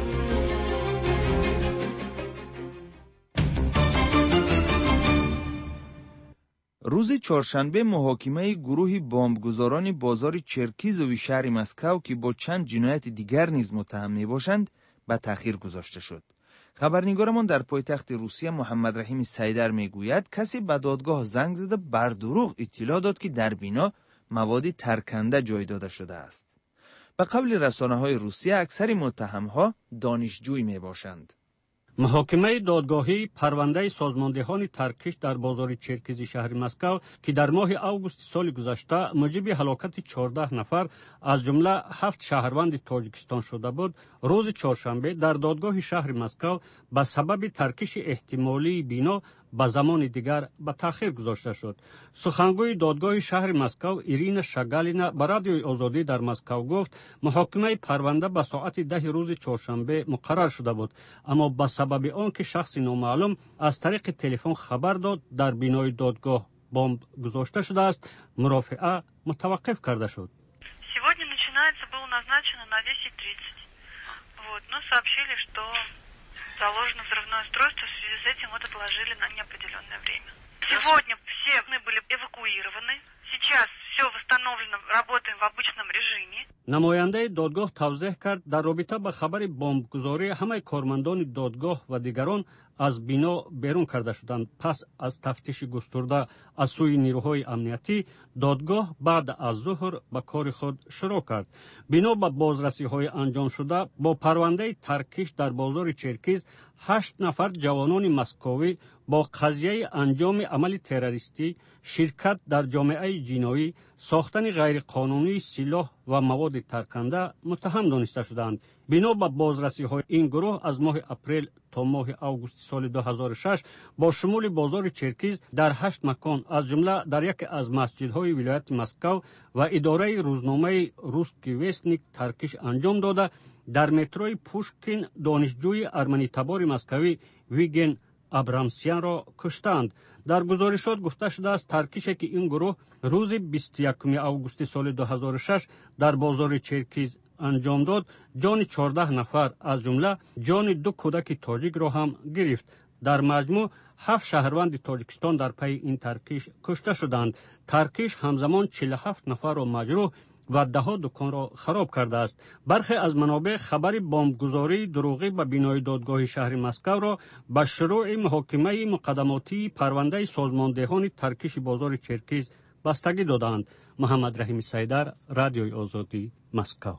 روز چهارشنبه محاکمه گروه بمبگذاران بازار چرکیزوی شهر مسکو که با چند جنایت دیگر نیز متهم میباشند به تأخیر گذاشته شد. خبرنگارمان در پایتخت روسیه محمد رحیم سیدر میگوید کسی به دادگاه زنگ زده بر دروغ اطلاع داد که در بنا مواد ترکنده جای داده شده است. به قول رسانه‌های روسیه اکثر متهم‌ها دانشجوی میباشند. محاکمه دادگاهی پرونده سازماندهان ترکش در بازار چرکیزی شهر مسکو که در ماه اوگوست سال گذشته موجب هلاکت چهارده نفر از جمله هفت شهروند تاجیکستان شده بود، روز چهارشنبه در دادگاه شهر مسکو به سبب ترکش احتمالی بنا به زمان دیگر به تأخیر گذاشته شد. سخنگوی دادگاه شهر مسکو ایرینا شاگالینا به رادیوی آزادی در مسکو گفت محاکمه پرونده به ساعت ده روز چهارشنبه مقرر شده بود، اما به سبب آنکه شخص نامعلوم از طریق تلفن خبر داد در بینای دادگاه بمب گذاشته شده است، مرافعه متوقف کرده شد. Сегодня начинается, было назначено на десять тридцать. Вот, но сообщили, что заложено взрывное устройство, в связи с этим вот отложили на неопределенное время. Сегодня все мы были эвакуированы. Сейчас все восстановлено, работаем в обычном режиме. намояндаи додгоҳ тавзеҳ кард дар робита ба хабари бомбгузорӣ ҳамаи кормандони додгоҳ ва дигарон аз бино берун карда шуданд. пас аз тафтиши густурда аз сӯи нирӯҳои амниятӣ додгоҳ баъд аз зуҳр ба кори худ шурӯъ кард. бино ба бозрасиҳои анҷомшуда бо парвандаи таркиш дар бозори черкиз ҳашт нафар ҷавонони масковӣ бо қазияи анҷоми амали террористӣ, ширкат дар ҷомеаи ҷиноӣ, сохтани ғайриқонунии силоҳ ва маводи тарканда муттаҳам дониста шуданд. бино ба бозрасиҳои ин гурӯҳ аз моҳи апрел то моҳи августи соли ду ҳазору шаш бо шумули бозори черкиз дар ҳашт макон аз ҷумла дар яке аз масҷидҳои вилояти Москав ва идораи рӯзномаи «Русский вестник» таркиш анҷом дода, дар метрои Пушкин донишҷӯи арманитабори маскавӣ Виген Абрамсянро куштанд. дар гузоришот гуфта шудааст таркише ки ин гурӯҳ рӯзи бисту якуми августи соли ду ҳазору шаш дар бозори черкиз анҷом дод, ҷони чордаҳ нафар аз ҷумла ҷони ду кӯдаки тоҷикро ҳам гирифт. дар маҷмӯъ ҳафт шаҳрванди тоҷикистон дар пайи ин таркиш кушта шуданд. таркиш ҳамзамон чилу ҳафт нафарро маҷрӯҳ ва даҳо дуконро хароб кардааст. бархе аз манобеъ хабари бомбгузории дурӯғӣ ба бинои додгоҳи шаҳри Москавро ба шурӯъи муҳокимаи муқаддамотии парвандаи созмондеҳони таркиши бозори черкиз бастагӣ доданд. муҳаммад раҳими сайдар, радиои озодӣ, Москав.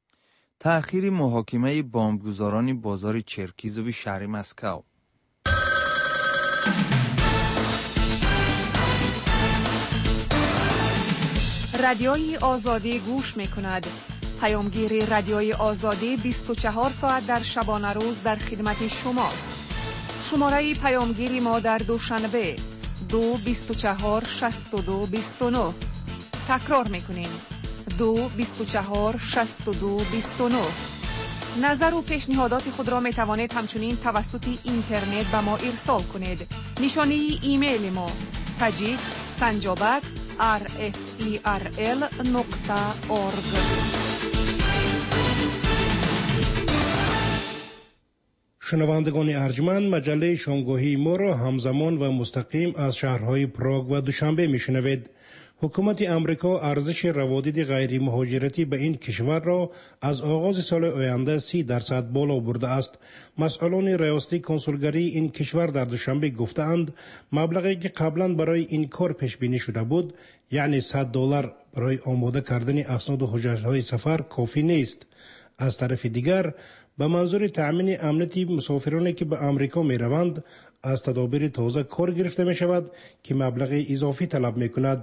تأخیر محاکمه بمبگذاران بازار چرکیزوی شهر مسکو. رادیوی آزادی گوش می کند. پیامگیر رادیوی آزادی بیست و چهار ساعت در شبانه روز در خدمت شماست. شماره پیامگیری ما در دوشنبه دو بیست و چهار شصت و دو بیست و نه. تکرار می کنیم دو بیست و چهار شصت و دو بیست و نه. نظر و پیشنهادات خود را می توانید همچنین توسط اینترنت به ما ارسال کنید. نشانی ایمیل ما تاجیک سنجابک آر اف ای آر ال نقطه اورگ. شنوندگان ارجمند، مجله شامگاهی ما را همزمان و مستقیم از شهرهای پراگ و دوشنبه میشنوید. حکومت امریکا ارزش روادید غیر مهاجرتی به این کشور را از آغاز سال آینده سی درصد بالا برده است. مسئولان ریاستی کنسولگری این کشور در دوشنبه گفتند مبلغی که قبلا برای این کار پیش بینی شده بود، یعنی صد دلار برای آماده کردن اسناد و حجج‌های سفر کافی نیست. از طرف دیگر به منظور تأمین امنیت مسافرانی که به امریکا می روند از تدابیر تازه کار گرفته می شود که مبلغ اضافی طلب می کند.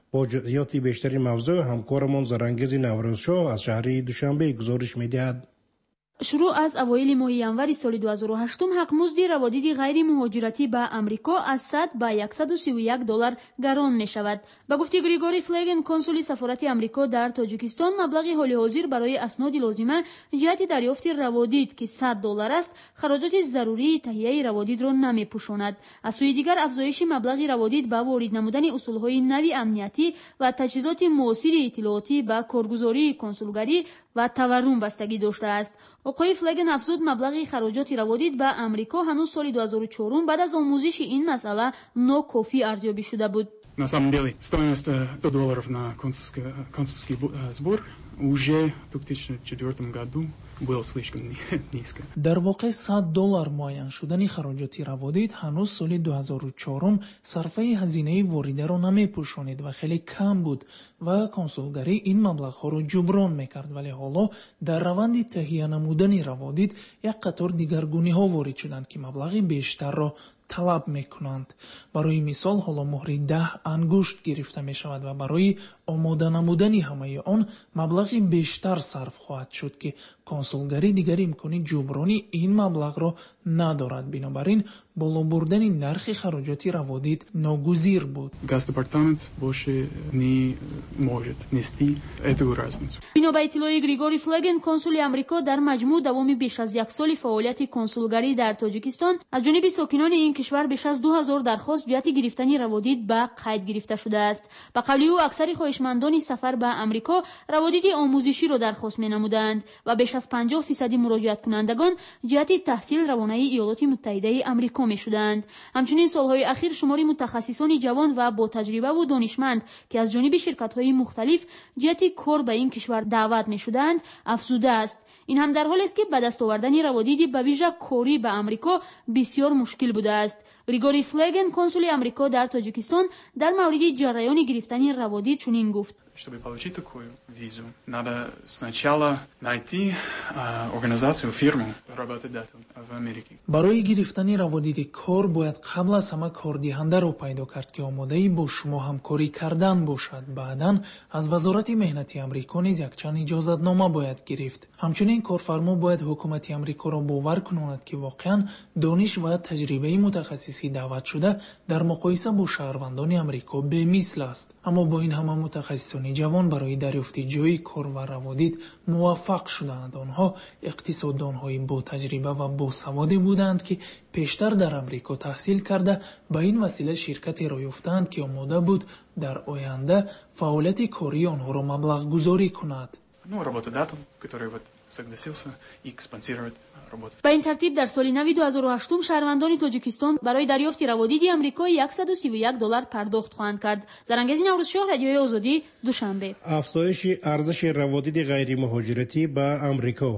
با جزئیات بیشتری موضوع همکارمان زرانگیز نوروزشاه از شهر دوشنبه گزارش می‌دهد. شروع از اوایل ماه январи соли ду ҳазору ҳаштум ҳақмузди раводиди ғайри муҳоҷиратӣ ба амрико аз сад ба яксаду сию як доллар гарон мешавад. ба гуфти Григорий Флеген, консули сафорати амрико дар Тоҷикистон, маблағи ҳоли ҳозир барои асноди лозима ҷиҳати дарёфти раводид ки сад доллар аст, хароҷоти зарурии таҳияи раводидро намепӯшонад. аз сӯи дигар, афзоиши маблағи раводид ба ворид намудани усулҳои нави амниятӣ ва таҷҳизоти муосири иттилоотӣ ба коргузории консулгарӣ ва таваррум бастагӣ доштааст. оқои Флеген афзуд, маблағи хароҷоти раводид ба амрико ҳанӯз соли ду ҳазору чорум баъд аз омӯзиши ин масъала нокофӣ арзёбӣ шуда буд. На самом деле, стоимость сто долларов на консульский, консульский сбор уже в две тысячи четвёртом году было слишком низко. дар воқеъ сад доллар муайян шудани хароҷоти раводид ҳанӯз соли ду ҳазору чорум сарфаи ҳазинаи воридаро намепӯшонид ва хеле кам буд ва консулгарӣ ин маблағҳоро ҷуброн мекард, вале ҳоло дар раванди таҳия намудани раводид як қатор дигаргуниҳо ворид шуданд ки маблағи бештарро талаб мекунанд. барои мисол, ҳоло моҳри даҳ ангушт гирифта мешавад ва барои омода намудани ҳамаи он маблағи бештар сарф хоҳад шуд ки консулгарӣ дигар имкони ҷуброни ин маблағро надорад. бинобар ин боло бурдани нархи хароҷоти раводид ногузир буд. Госдепартамент больше не может нести эту разницу. бино ба иттилои Григорий Флеген, консули амрико дар маҷмӯъ давоми беш аз як соли фаъолияти консулгарӣ дар Тоҷикистон аз ҷониби сокинони ин кишвар беш аз ду ҳазор дархост ҷиҳати гирифтани раводид ба қайд гирифта шудааст. ба қавли ӯ, аксари хоҳишмандони сафар ба амрико раводиди омӯзиширо дархост менамуданд ва беш аз панҷоҳ фисади муроҷиаткунандагон ҷиҳати таҳсил равонаи иёлоти муттаҳидаи амрико мешуданд. ҳамчунин солҳои ахир шумори мутахассисони ҷавон ва ботаҷрибаву донишманд ки аз ҷониби ширкатҳои мухталиф ҷиҳати кор ба ин кишвар даъват мешуданд афзудааст. ин ҳам дар ҳолест ки ба даст овардани раводиди ба вижа корӣ ба амрико бисёр мушкил будааст. Григорий Флеген, консули амрико дар Тоҷикистон, дар мавриди ҷараёни гирифтани раводид чунин гуфт: Чтобы получить такую визу, надо сначала найти а, организацию, фирму, работодателя в Америке. барои гирифтани раводиди кор бояд қабл аз ҳама кордиҳандаро пайдо кард ки омодаи бо шумо ҳамкорӣ кардан бошад. баъдан аз вазорати меҳнати амрико низ якчанд иҷозатнома бояд гирифт. ҳамчунин корфармо бояд ҳукумати амрикоро бовар кунонад ки воқеан дониш ва таҷрибаи мутахассисӣ даъватшуда дар муқоиса бо шаҳрвандони амрико бемисл аст. аммо бо ин ҳама мутахассисони ҷавон барои дарёфти ҷойи кор ва раводид муваффақ шуданд. онҳо иқтисоддонҳои ботаҷриба ва босаводе буданд ки пештар дар амрико таҳсил карда ба ин васила ширкатеро ёфтаанд ки омода буд дар оянда фаъолияти кории онҳоро маблағгузорӣ кунад. Ну, работодатель, который вот согласился и спонсировать работу. ба ин тартиб дар соли нави ду ҳазору ҳаштум шаҳрвандони Тоҷикистон барои дарёфти раводиди амрико яксаду сию як доллар пардохт хоҳанд кард. Зарангези Наврӯзшоҳ, Радиои Озодӣ, Душанбе. афзоиши арзиши раводиди ғайримуҳоҷиратӣ ба амрико.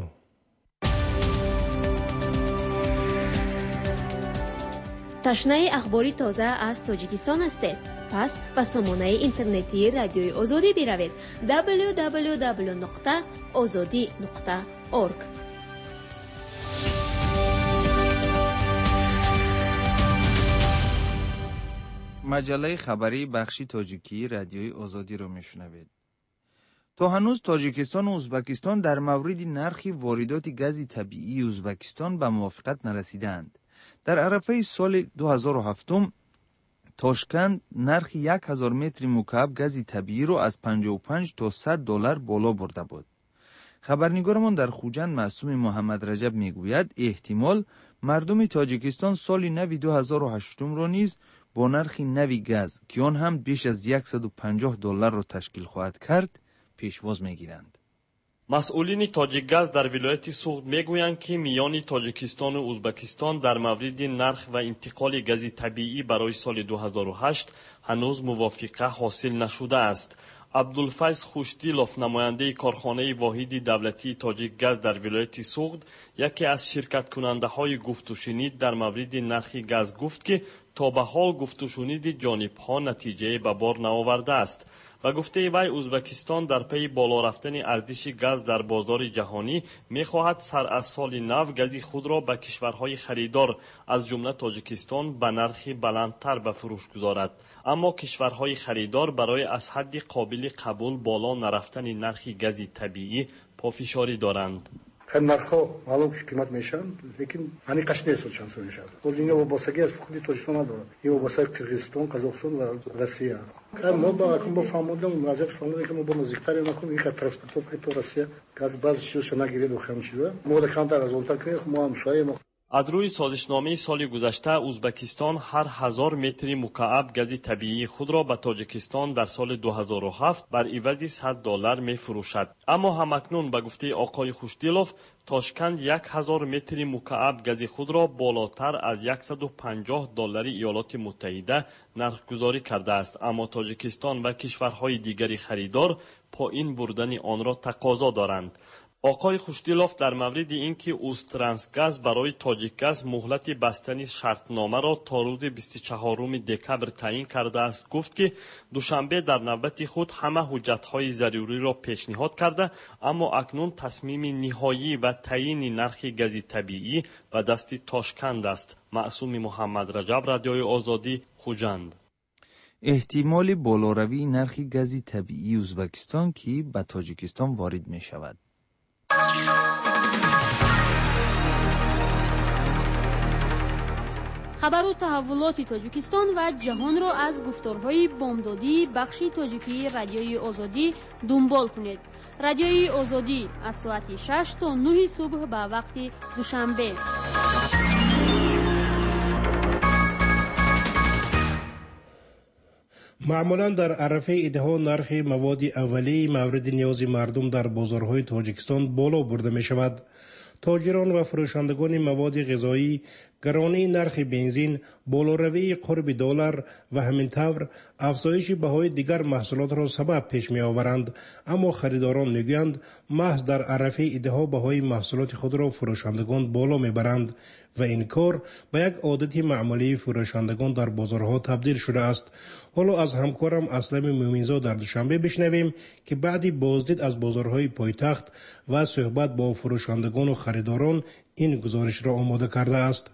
ташнаи ахбори тоза аз Тоҷикистон ҳастед? пас ба сомонаи интернетии Радиои Озодӣ биравед: дабл ю дабл ю дабл ю нуқта озодӣ нуқта орг. маҷаллаи хабарии бахши тоҷикии Радиои Озодиро мешунавед. то ҳанӯз Тоҷикистону Узбекистон дар мавриди нархи воридоти гази табиии Узбекистон ба мувофиқат нарасиданд. дар арафаи соли ду ҳазору ҳафтум Тошканд нархи як ҳазор метри мукааб гази табииро аз панҷоҳу панҷ то сад доллар боло бурда буд. хабарнигорамон дар Хуҷанд Маъсуми Муҳаммадраҷаб мегӯяд, эҳтимол мардуми Тоҷикистон соли нави ду ҳазору ҳаштумро низ бо нархи нави газ, ки он ҳам беш аз яксаду панҷоҳ долларро ташкил хоҳад кард, пешвоз мегиранд. масъулини Тоҷикгаз дар вилояти Суғд мегӯянд, ки миёни Тоҷикистону Узбекистон дар мавриди нарх ва интиқоли гази табиӣ барои соли ду ҳазору ҳашт ҳанӯз мувофиқа ҳосил нашудааст. Абдулфайз Хуштилов, намояндаи корхонаи воҳиди давлатии Тоҷикгаз дар вилояти Суғд, яке аз ширкаткунандаҳои гуфтушунид дар мавриди нархи газ гуфт, ки то ба ҳол гуфтушуниди ҷонибҳо натиҷае ба бор наовардааст. با گفته وی ازبکستان در پی بالا رفتن ارزش گاز در بازار جهانی می‌خواهد سر از سال نو گاز خود را به کشورهای خریدار از جمله تاجیکستان به نرخی بلندتر به فروش گذارد. اما کشورهای خریدار برای از حد قابل قبول بالا نرفتن نرخ گاز طبیعی پافشاری دارند. نرخ‌ها معلوم که قیمت میشن، لیکن هنی قش نیست چند سو میشن. باز این وابستگی از خود تاجیکستان نداره. این وابستگی قرقیزستان، قزاقستان و روسیه. ما با اکم با فهمیدم وضعیت فهمیدم که ما با نزدیکتری نکنیم این ترانسپورتوفی تو روسیه گاز باز چیزش نگیرید و خامچیده. ما دکانتر از اون تاکریخ ما هم شویه ما از روی سازشنامه سال گذشته ازبکستان هر هزار متر مکعب گاز طبیعی خود را به تاجیکستان در سال دو هزار و هفت بر عوض صد دلار می فروشد. اما همکنون به گفته آقای خوشدیلوف تاشکند یک هزار متر مکعب گاز خود را بالاتر از صد و پنجاه دلار ایالات متحده نرخ گذاری کرده است. اما تاجیکستان و کشورهای دیگری خریدار پایین بردن آن را تقاضا دارند. آقای خوشدیلوف در مورد اینکه اوسترانسگاز برای تاجیکگاز مهلت بستن شرطنامه را تا روز بیست و چهارم دکبر تعیین کرده است گفت که دوشنبه در نوبت خود همه حجت‌های ضروری را پیشنهاد کرده، اما اکنون تصمیم نهایی و تعیین نرخ گاز طبیعی به دست تاشکند است. معصوم محمد رجب، رادیوی آزادی، خوجند. احتمال بالاروی نرخ گاز طبیعی ازبکستان که به تاجیکستان وارد می شود. خبر و تحولاتی تاجیکستان و جهان را از گفتارهای بامدادی بخش تاجیکی رادیوی آزادی دنبال کنید. رادیوی آزادی از ساعت شش تا نه صبح به وقت دوشنبه. معمولا در عرفه ایده‌ها نرخ مواد اولیه مورد نیاز مردم در بازارهای تاجیکستان بالا برده می شود. تاجران و فروشندگان مواد غذایی گرانی نرخ بنزین، بالاروی قرب دلار و همین طور افزایش بهای دیگر محصولات را سبب پیش می آورند، اما خریداران میگویند محض در عرفه ایده‌ها بهای محصولات خود را فروشندگان بالا می برند و این کار به یک عادت معمولی فروشندگان در بازارها تبدیل شده است. حالا از همکارم اسلم مومنزاد در دوشنبه بشنویم که بعدی بازدید از بازارهای پایتخت و صحبت با فروشندگان و خریداران این گزارش را آماده کرده است.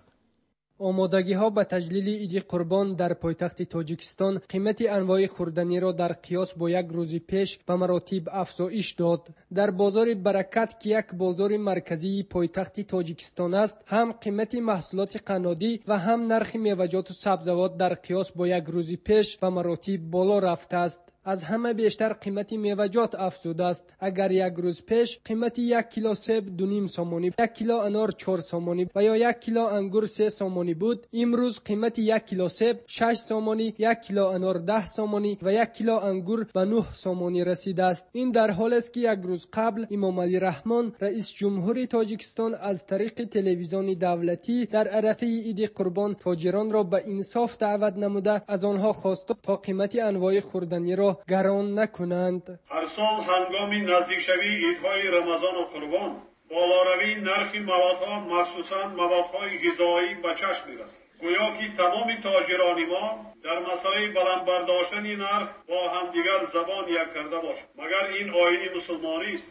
آمادگی ها به تجلیل عید قربان در پایتخت تاجیکستان قیمت انواع خوردنی را در قیاس با یک روز پیش به مراتب افزایش داد. در بازار برکت که یک بازار مرکزی پایتخت تاجیکستان است، هم قیمت محصولات قنادی و هم نرخ میوه‌جات و سبزیجات در قیاس با یک روز پیش به مراتب بالا رفته است. از همه بیشتر قیمت میوه‌جات افزوده است. اگر یک روز پیش قیمت یک کیلو سیب دو نیم سامانی، یک کیلو انار چهار سامانی و یا یک کیلو انگور سه سامانی بود، امروز قیمت یک کیلو سیب شش سامانی، یک کیلو انار ده سامانی و یک کیلو انگور به نه سامانی رسیده است. این در حالی است که یک روز قبل امام علی رحمان رئیس جمهور تاجیکستان از طریق تلویزیون دولتی در عرفه عید قربان تاجران را به انصاف دعوت نموده از آنها خواسته تا قیمت انواع خوردنی را گران نکنند. هر سال هنگام نزدیک شوی عیدهای رمضان و قربان بالاروی نرخ موادها مخصوصا موادهای غذایی به چشم می‌رسد. گویا که تمام تاجران ما در مسئله بلند برداشتن نرخ با همدیگر زبان یک کرده باشند، مگر این آیین مسلمانی است؟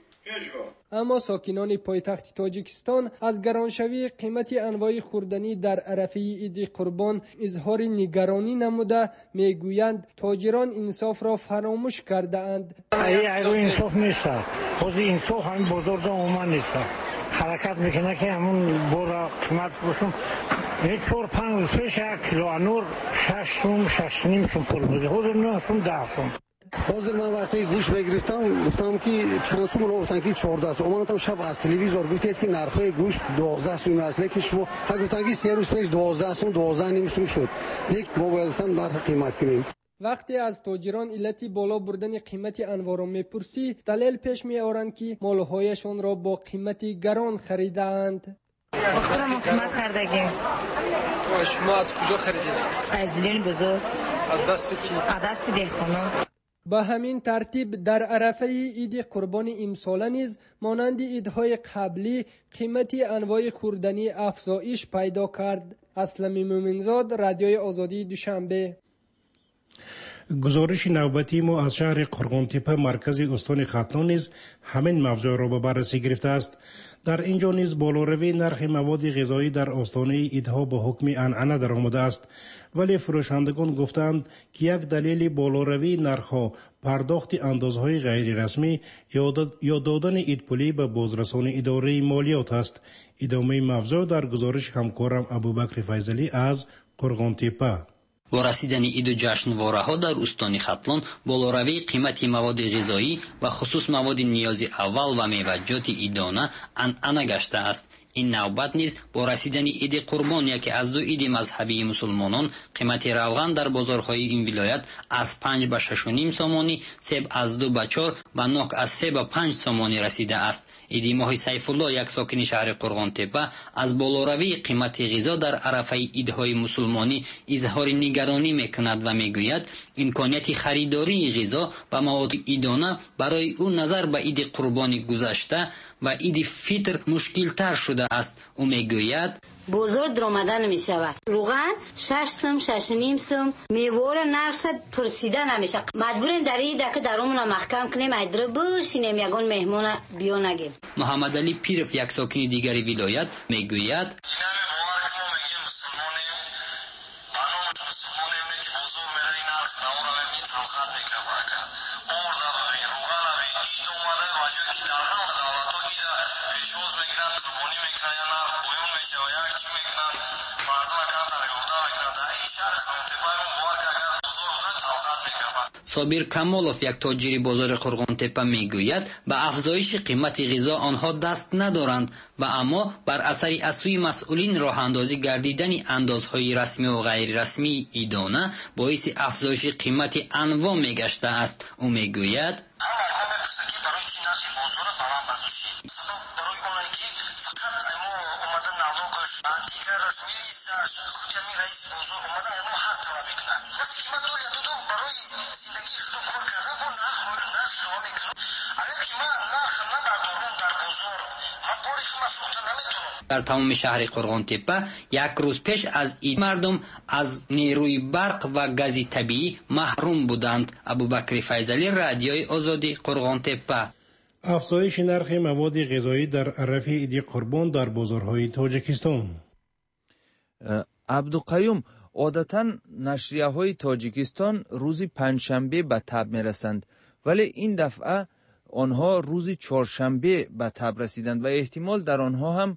اما ساکنان پایتخت تاجیکستان از گرانشوی قیمت انواع خوردنی در عرفه عید قربان اظهار نگرانی نموده میگویند تاجران انصاف را فراموش کرده اند. ای انصاف نیست، خود انصاف همین بازار دا اومد نیست. حرکت میکنه که همون بورا قیمت فروشم این چهار پنج روز پیش یک کیلو انور شش توم شش نیم توم پول بوده، خود نه توم ده توم. حاضر من وقتی گوش بگرفتم گفتم که چند سوم رو گفتن که چهارده سوم، اومدم شب از تلویزیون گفتید که نرخ گوشت دوازده سوم است، لیکن شما گفتن که سه روز پیش دوازده سوم دوازده نیم سوم شد. یک ما گفتم در قیمت کنیم. وقتی از تاجران علت بالا بردن قیمت انواع را میپرسی دلیل پیش میآورند که مالهایشان را با قیمت گران خریدند. بخورم ما قیمت خریدگیم. شما از کجا خریدید؟ از لیل بزرگ. از دست کی؟ از دست دهخانه. به همین ترتیب در عرفه عید قربان امساله نیز مانند عیدهای قبلی قیمت انواع خوردنی افزایش پیدا کرد. اسلم مومنزاد، رادیوی آزادی، دوشنبه. گزارش نوبتی ما از شهر قرغن‌تپه مرکز استان ختلان نیز همین موضوع را به بررسی گرفته است. در اینجا نیز بالاروی نرخ مواد غذایی در آستانه عیدها به حکم عنعنه در آمده است، ولی فروشندگان گفتند که یک دلیل بالاروی نرخ‌ها پرداخت اندازهای غیر رسمی یا دادن عیدپولی به بازرسان اداره مالیات است. ادامه موضوع در گزارش همکارم ابوبکر فیضلی از قرغن‌تپه. با رسیدن عید و جشنواره‌ها در استان ختلان، بالاروی قیمت مواد غذایی و خصوص مواد نیازی اول و میوه‌جات عیدانه عنعنه گشته است. این نوبت نیز با رسیدن عید قربان، یکی از دو عید مذهبی مسلمانان، قیمت روغن در بازارهای این ولایت از پنج به شش و نیم سامانی، سیب از دو به چهار و نوک از سه به پنج سامانی رسیده است. ایدی ماهی سیف الله، یک ساکن شهر قرغن‌تپه، از بالاروی قیمت غذا در عرفه عیدهای مسلمانی اظهار نگرانی میکند و میگوید امکانیت خریداری غذا و مواد عیدانه برای او نظر به عید قربانی گذشته و عید فطر مشکل تر شده است. او میگوید بازار درآمده نمی شود. روغن شش سم، شش و نیم سم، میوه نرخ پرسیده نمیشه. مجبوریم در این دکه درامون محکم کنیم، ایدره بشینیم یگان مهمان بیا نگیم. محمد علی پیرف، یک ساکن دیگری ولایت، میگوید صابر کمالوف، یک تاجر بازار قرغن‌تپه، میگوید به افزایش قیمت غذا آنها دست ندارند و اما بر اثر از سوی مسئولین راه اندازی گردیدن اندازهای رسمی و غیر رسمی عیدانه باعث افزایش قیمت انواع میگشته است. او میگوید در تمام شهر قرغن‌تپه یک روز پیش از عید مردم از نیروی برق و گاز طبیعی محروم بودند. ابوبکر فیضلی، رادیوی آزادی، قرغن‌تپه. افزایش نرخ مواد غذایی در عرفه عید قربان در بازارهای تاجیکستان. عبدالقیوم، عادتاً نشریه های تاجیکستان روز پنجشنبه به تب می رسند، ولی این دفعه آنها روز چهارشنبه به تب رسیدند و احتمال در آنها هم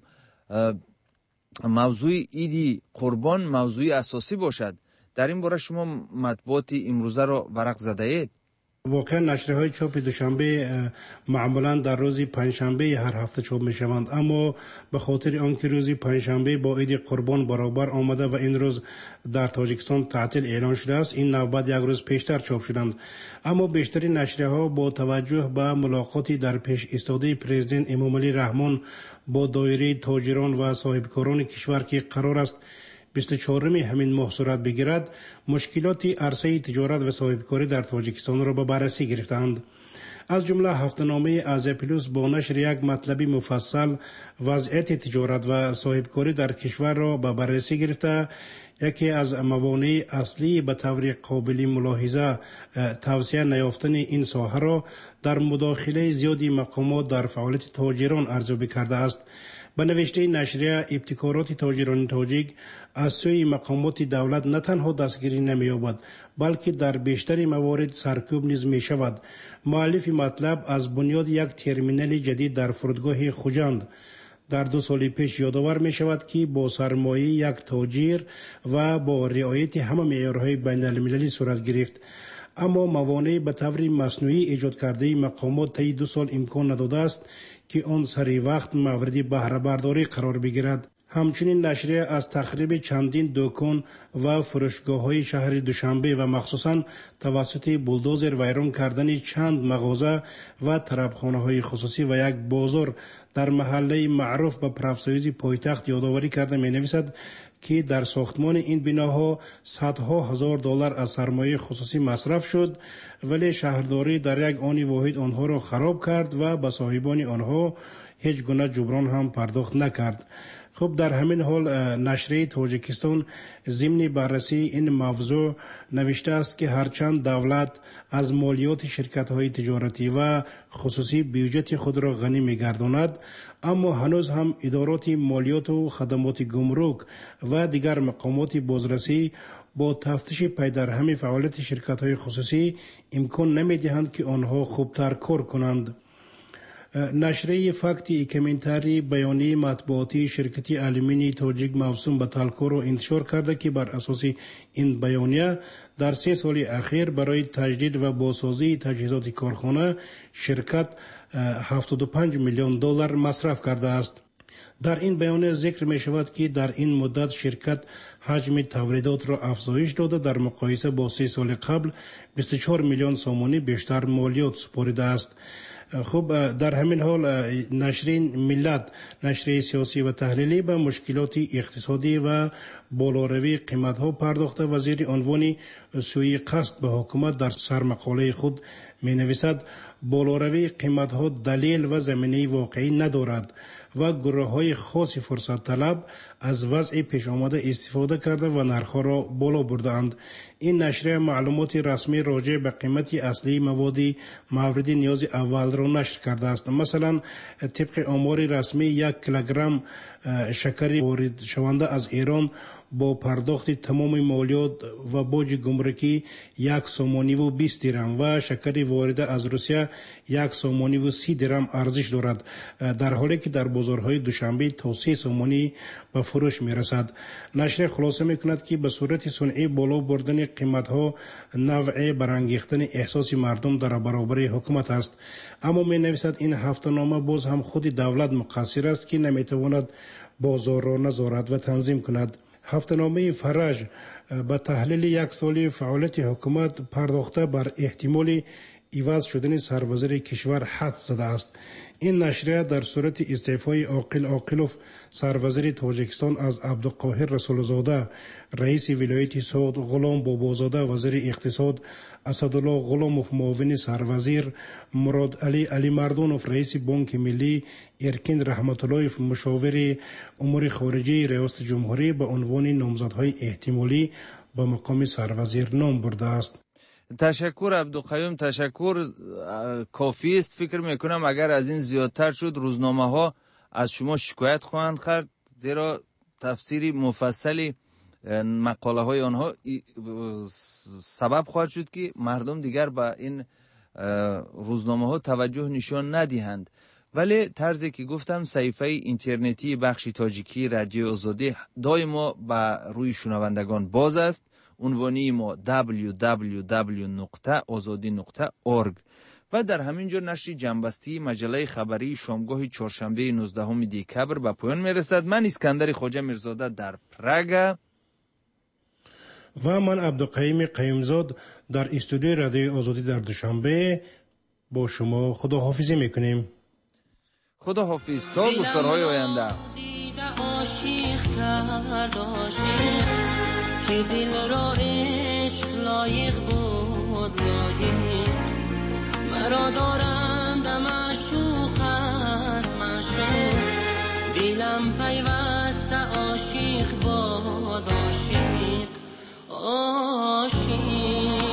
موضوع عید قربان موضوع اساسی باشد. در این باره شما مطبوعات امروزه را ورق زده اید؟ واقعا نشریه های چاپ دوشنبه معمولا در روز پنجشنبه هر هفته چاپ می شوند، اما به خاطر آنکه روز پنجشنبه با عید قربان برابر آمده و این روز در تاجیکستان تعطیل اعلان شده است، این نوبت یک روز پیشتر چاپ شدند. اما بیشتر نشریه ها با توجه به ملاقاتی در پیش ایستاده پرزیدنت امامعلی رحمان با دایره تاجران و صاحبکاران کشور که قرار است بیست و چهارم همین ماه صورت بگیرد، مشکلات عرصه تجارت و صاحبکاری در تاجیکستان را به بررسی گرفتند. از جمله هفته‌نامه از پلوس با نشر یک مطلبی مفصل وضعیت تجارت و صاحبکاری در کشور را به بررسی گرفته، یکی از موانع اصلی به طور قابل ملاحظه توسعه نیافتن این ساحه را در مداخله زیادی مقامات در فعالیت تاجران ارزیابی کرده است. به نوشته نشریه، ابتکارات تاجران تاجیک از سوی مقامات دولت نه تنها دستگیری نمی‌یابد، بلکه در بیشتر موارد سرکوب نیز می‌شود. مؤلف مطلب از بنیاد یک ترمینال جدید در فرودگاه خوجند در دو سال پیش یادآور می شود که با سرمایه یک تاجر و با رعایت همه معیارهای بین المللی صورت گرفت، اما موانع به طور مصنوعی ایجاد کرده مقامات طی دو سال امکان نداده است که آن سری وقت مورد بهره برداری قرار بگیرد. همچنین نشریه از تخریب چندین دکان و فروشگاه های شهر دوشنبه و مخصوصاً توسط بولدوزر ویران کردن چند مغازه و طربخانه های خصوصی و یک بازار در محله معروف به پرافسویزی پایتخت یادآوری کرده می نویسد که در ساختمان این بناها صدها هزار دلار از سرمایه خصوصی مصرف شد، ولی شهرداری در یک آن واحد آنها را خراب کرد و به صاحبان آنها هیچ گونه جبران هم پرداخت نکرد. خب در همین حال نشریه تاجیکستان ضمن بررسی این موضوع نوشته است که هرچند دولت از مالیات شرکت‌های تجارتی و خصوصی بودجه خود را غنی می‌گرداند، اما هنوز هم ادارات مالیات و خدمات گمرک و دیگر مقامات بازرسی با تفتیش پی در هم فعالیت شرکت‌های خصوصی امکان نمی‌دهند که آنها خوبتر کار کنند. نشریه فکتی کمنتاری بیانیه مطبوعاتی شرکتی آلومینی تاجیک موسوم به تالکو را انتشار کرده که بر اساس این بیانیه در سه سال اخیر برای تجدید و بازسازی تجهیزات کارخانه شرکت هفتاد و پنج میلیون دلار مصرف کرده است. در این بیانیه ذکر می شود که در این مدت شرکت حجم تولیدات را افزایش داده، در مقایسه با سه سال قبل بیست و چهار میلیون سومانی بیشتر مالیات سپرده است. خب در همین حال نشریه ملت، نشریه سیاسی و تحلیلی، به مشکلات اقتصادی و بالاروی قیمت‌ها پرداخته و زیر عنوان سوء قصد به حکومت در سرمقاله خود می نویسد بالاروی قیمت‌ها دلیل و زمینه واقعی ندارد و گروه‌های خاص فرصت طلب از وضع پیش آمده استفاده کرده و نرخ‌ها را بالا بردند. این نشریه معلومات رسمی راجع به قیمت اصلی مواد مورد نیاز اول را نشر کرده است. مثلا طبق آمار رسمی یک کیلوگرم شکر وارد شونده از ایران با پرداخت تمام مالیات و باج گمرکی یک سومانی و بیست درم و شکر وارد از روسیه یک سومانی و سی درم ارزش دارد، در حالی که در بازارهای دوشنبه تا سه سومانی به فروش می رسد. نشر خلاصه می کند که به صورت صنعی بالا بردن قیمتها نوع برانگیختن احساس مردم در برابر حکومت است. اما می نویسد این هفته‌نامه باز هم خود دولت مقصر است که نمی تواند بازار را نظارت و تنظیم کند. هفته‌نامه فرج به تحلیل یک سالی فعالیت حکومت پرداخته بر احتمال عوض شدن سروزیر کشور حد زده است. این نشریه در صورت استعفای عاقل عاقلوف سروزیر تاجیکستان از عبدالقاهر رسولزاده، رئیس ولایت سواد غلام بابازاده وزیر اقتصاد، اسدالله غلاموف معاون سروزیر، مراد علی علی مردانوف رئیس بانک ملی، ارکین رحمت اللهیف مشاور امور خارجه ریاست جمهوری به عنوان نامزدهای احتمالی به مقام سروزیر نام برده است. تشکر عبدالقیوم، تشکر. کافی است فکر میکنم اگر از این زیادتر شد روزنامه ها از شما شکایت خواهند کرد، زیرا تفسیر مفصلی مقاله های آنها سبب خواهد شد که مردم دیگر به این روزنامه ها توجه نشان ندهند. ولی طرزی که گفتم صفحه اینترنتی بخش تاجیکی رادیو آزادی دائما به روی شنوندگان باز است. عنوانی ما دبلیو دبلیو دبلیو نقطه آزادی نقطه اورگ و در همینجا نشر جنبستی مجله خبری شامگاه چهارشنبه نوزدهم دکبر به پایان میرسد. من اسکندر خواجه میرزاده در پراگ و من عبدالقیوم قیومزاد در استودیوی رادیو آزادی در دوشنبه با شما خداحافظی میکنیم. خداحافظ تا گفتارهای آینده. که دل را عشق لایق بود لایق مرا دارند معشوق است معشوق دلم پیوست عاشق بود عاشق عاشق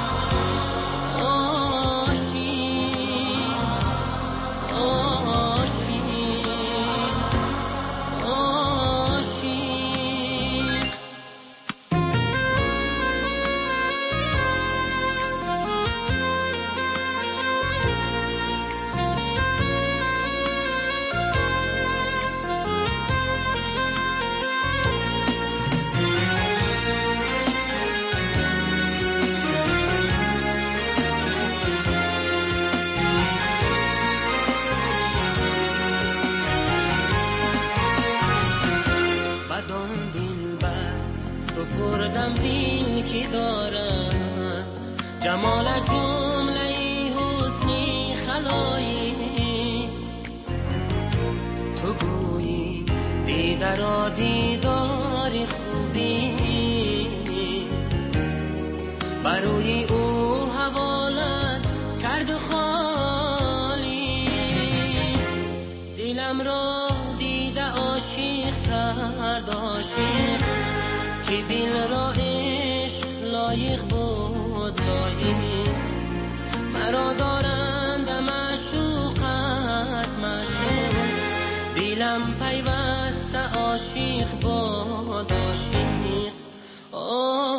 سپردم دل که دارم جمالش جمله حسنی خلایی تو گویی دیدار و دیدار خوبی بروی او حوالت کرد خالی دلم را دیده عاشق عاشق که دل را عشق لایق بود لایق مرا دارند معشوق از معشوق دلم پیوست عاشق بود عاشق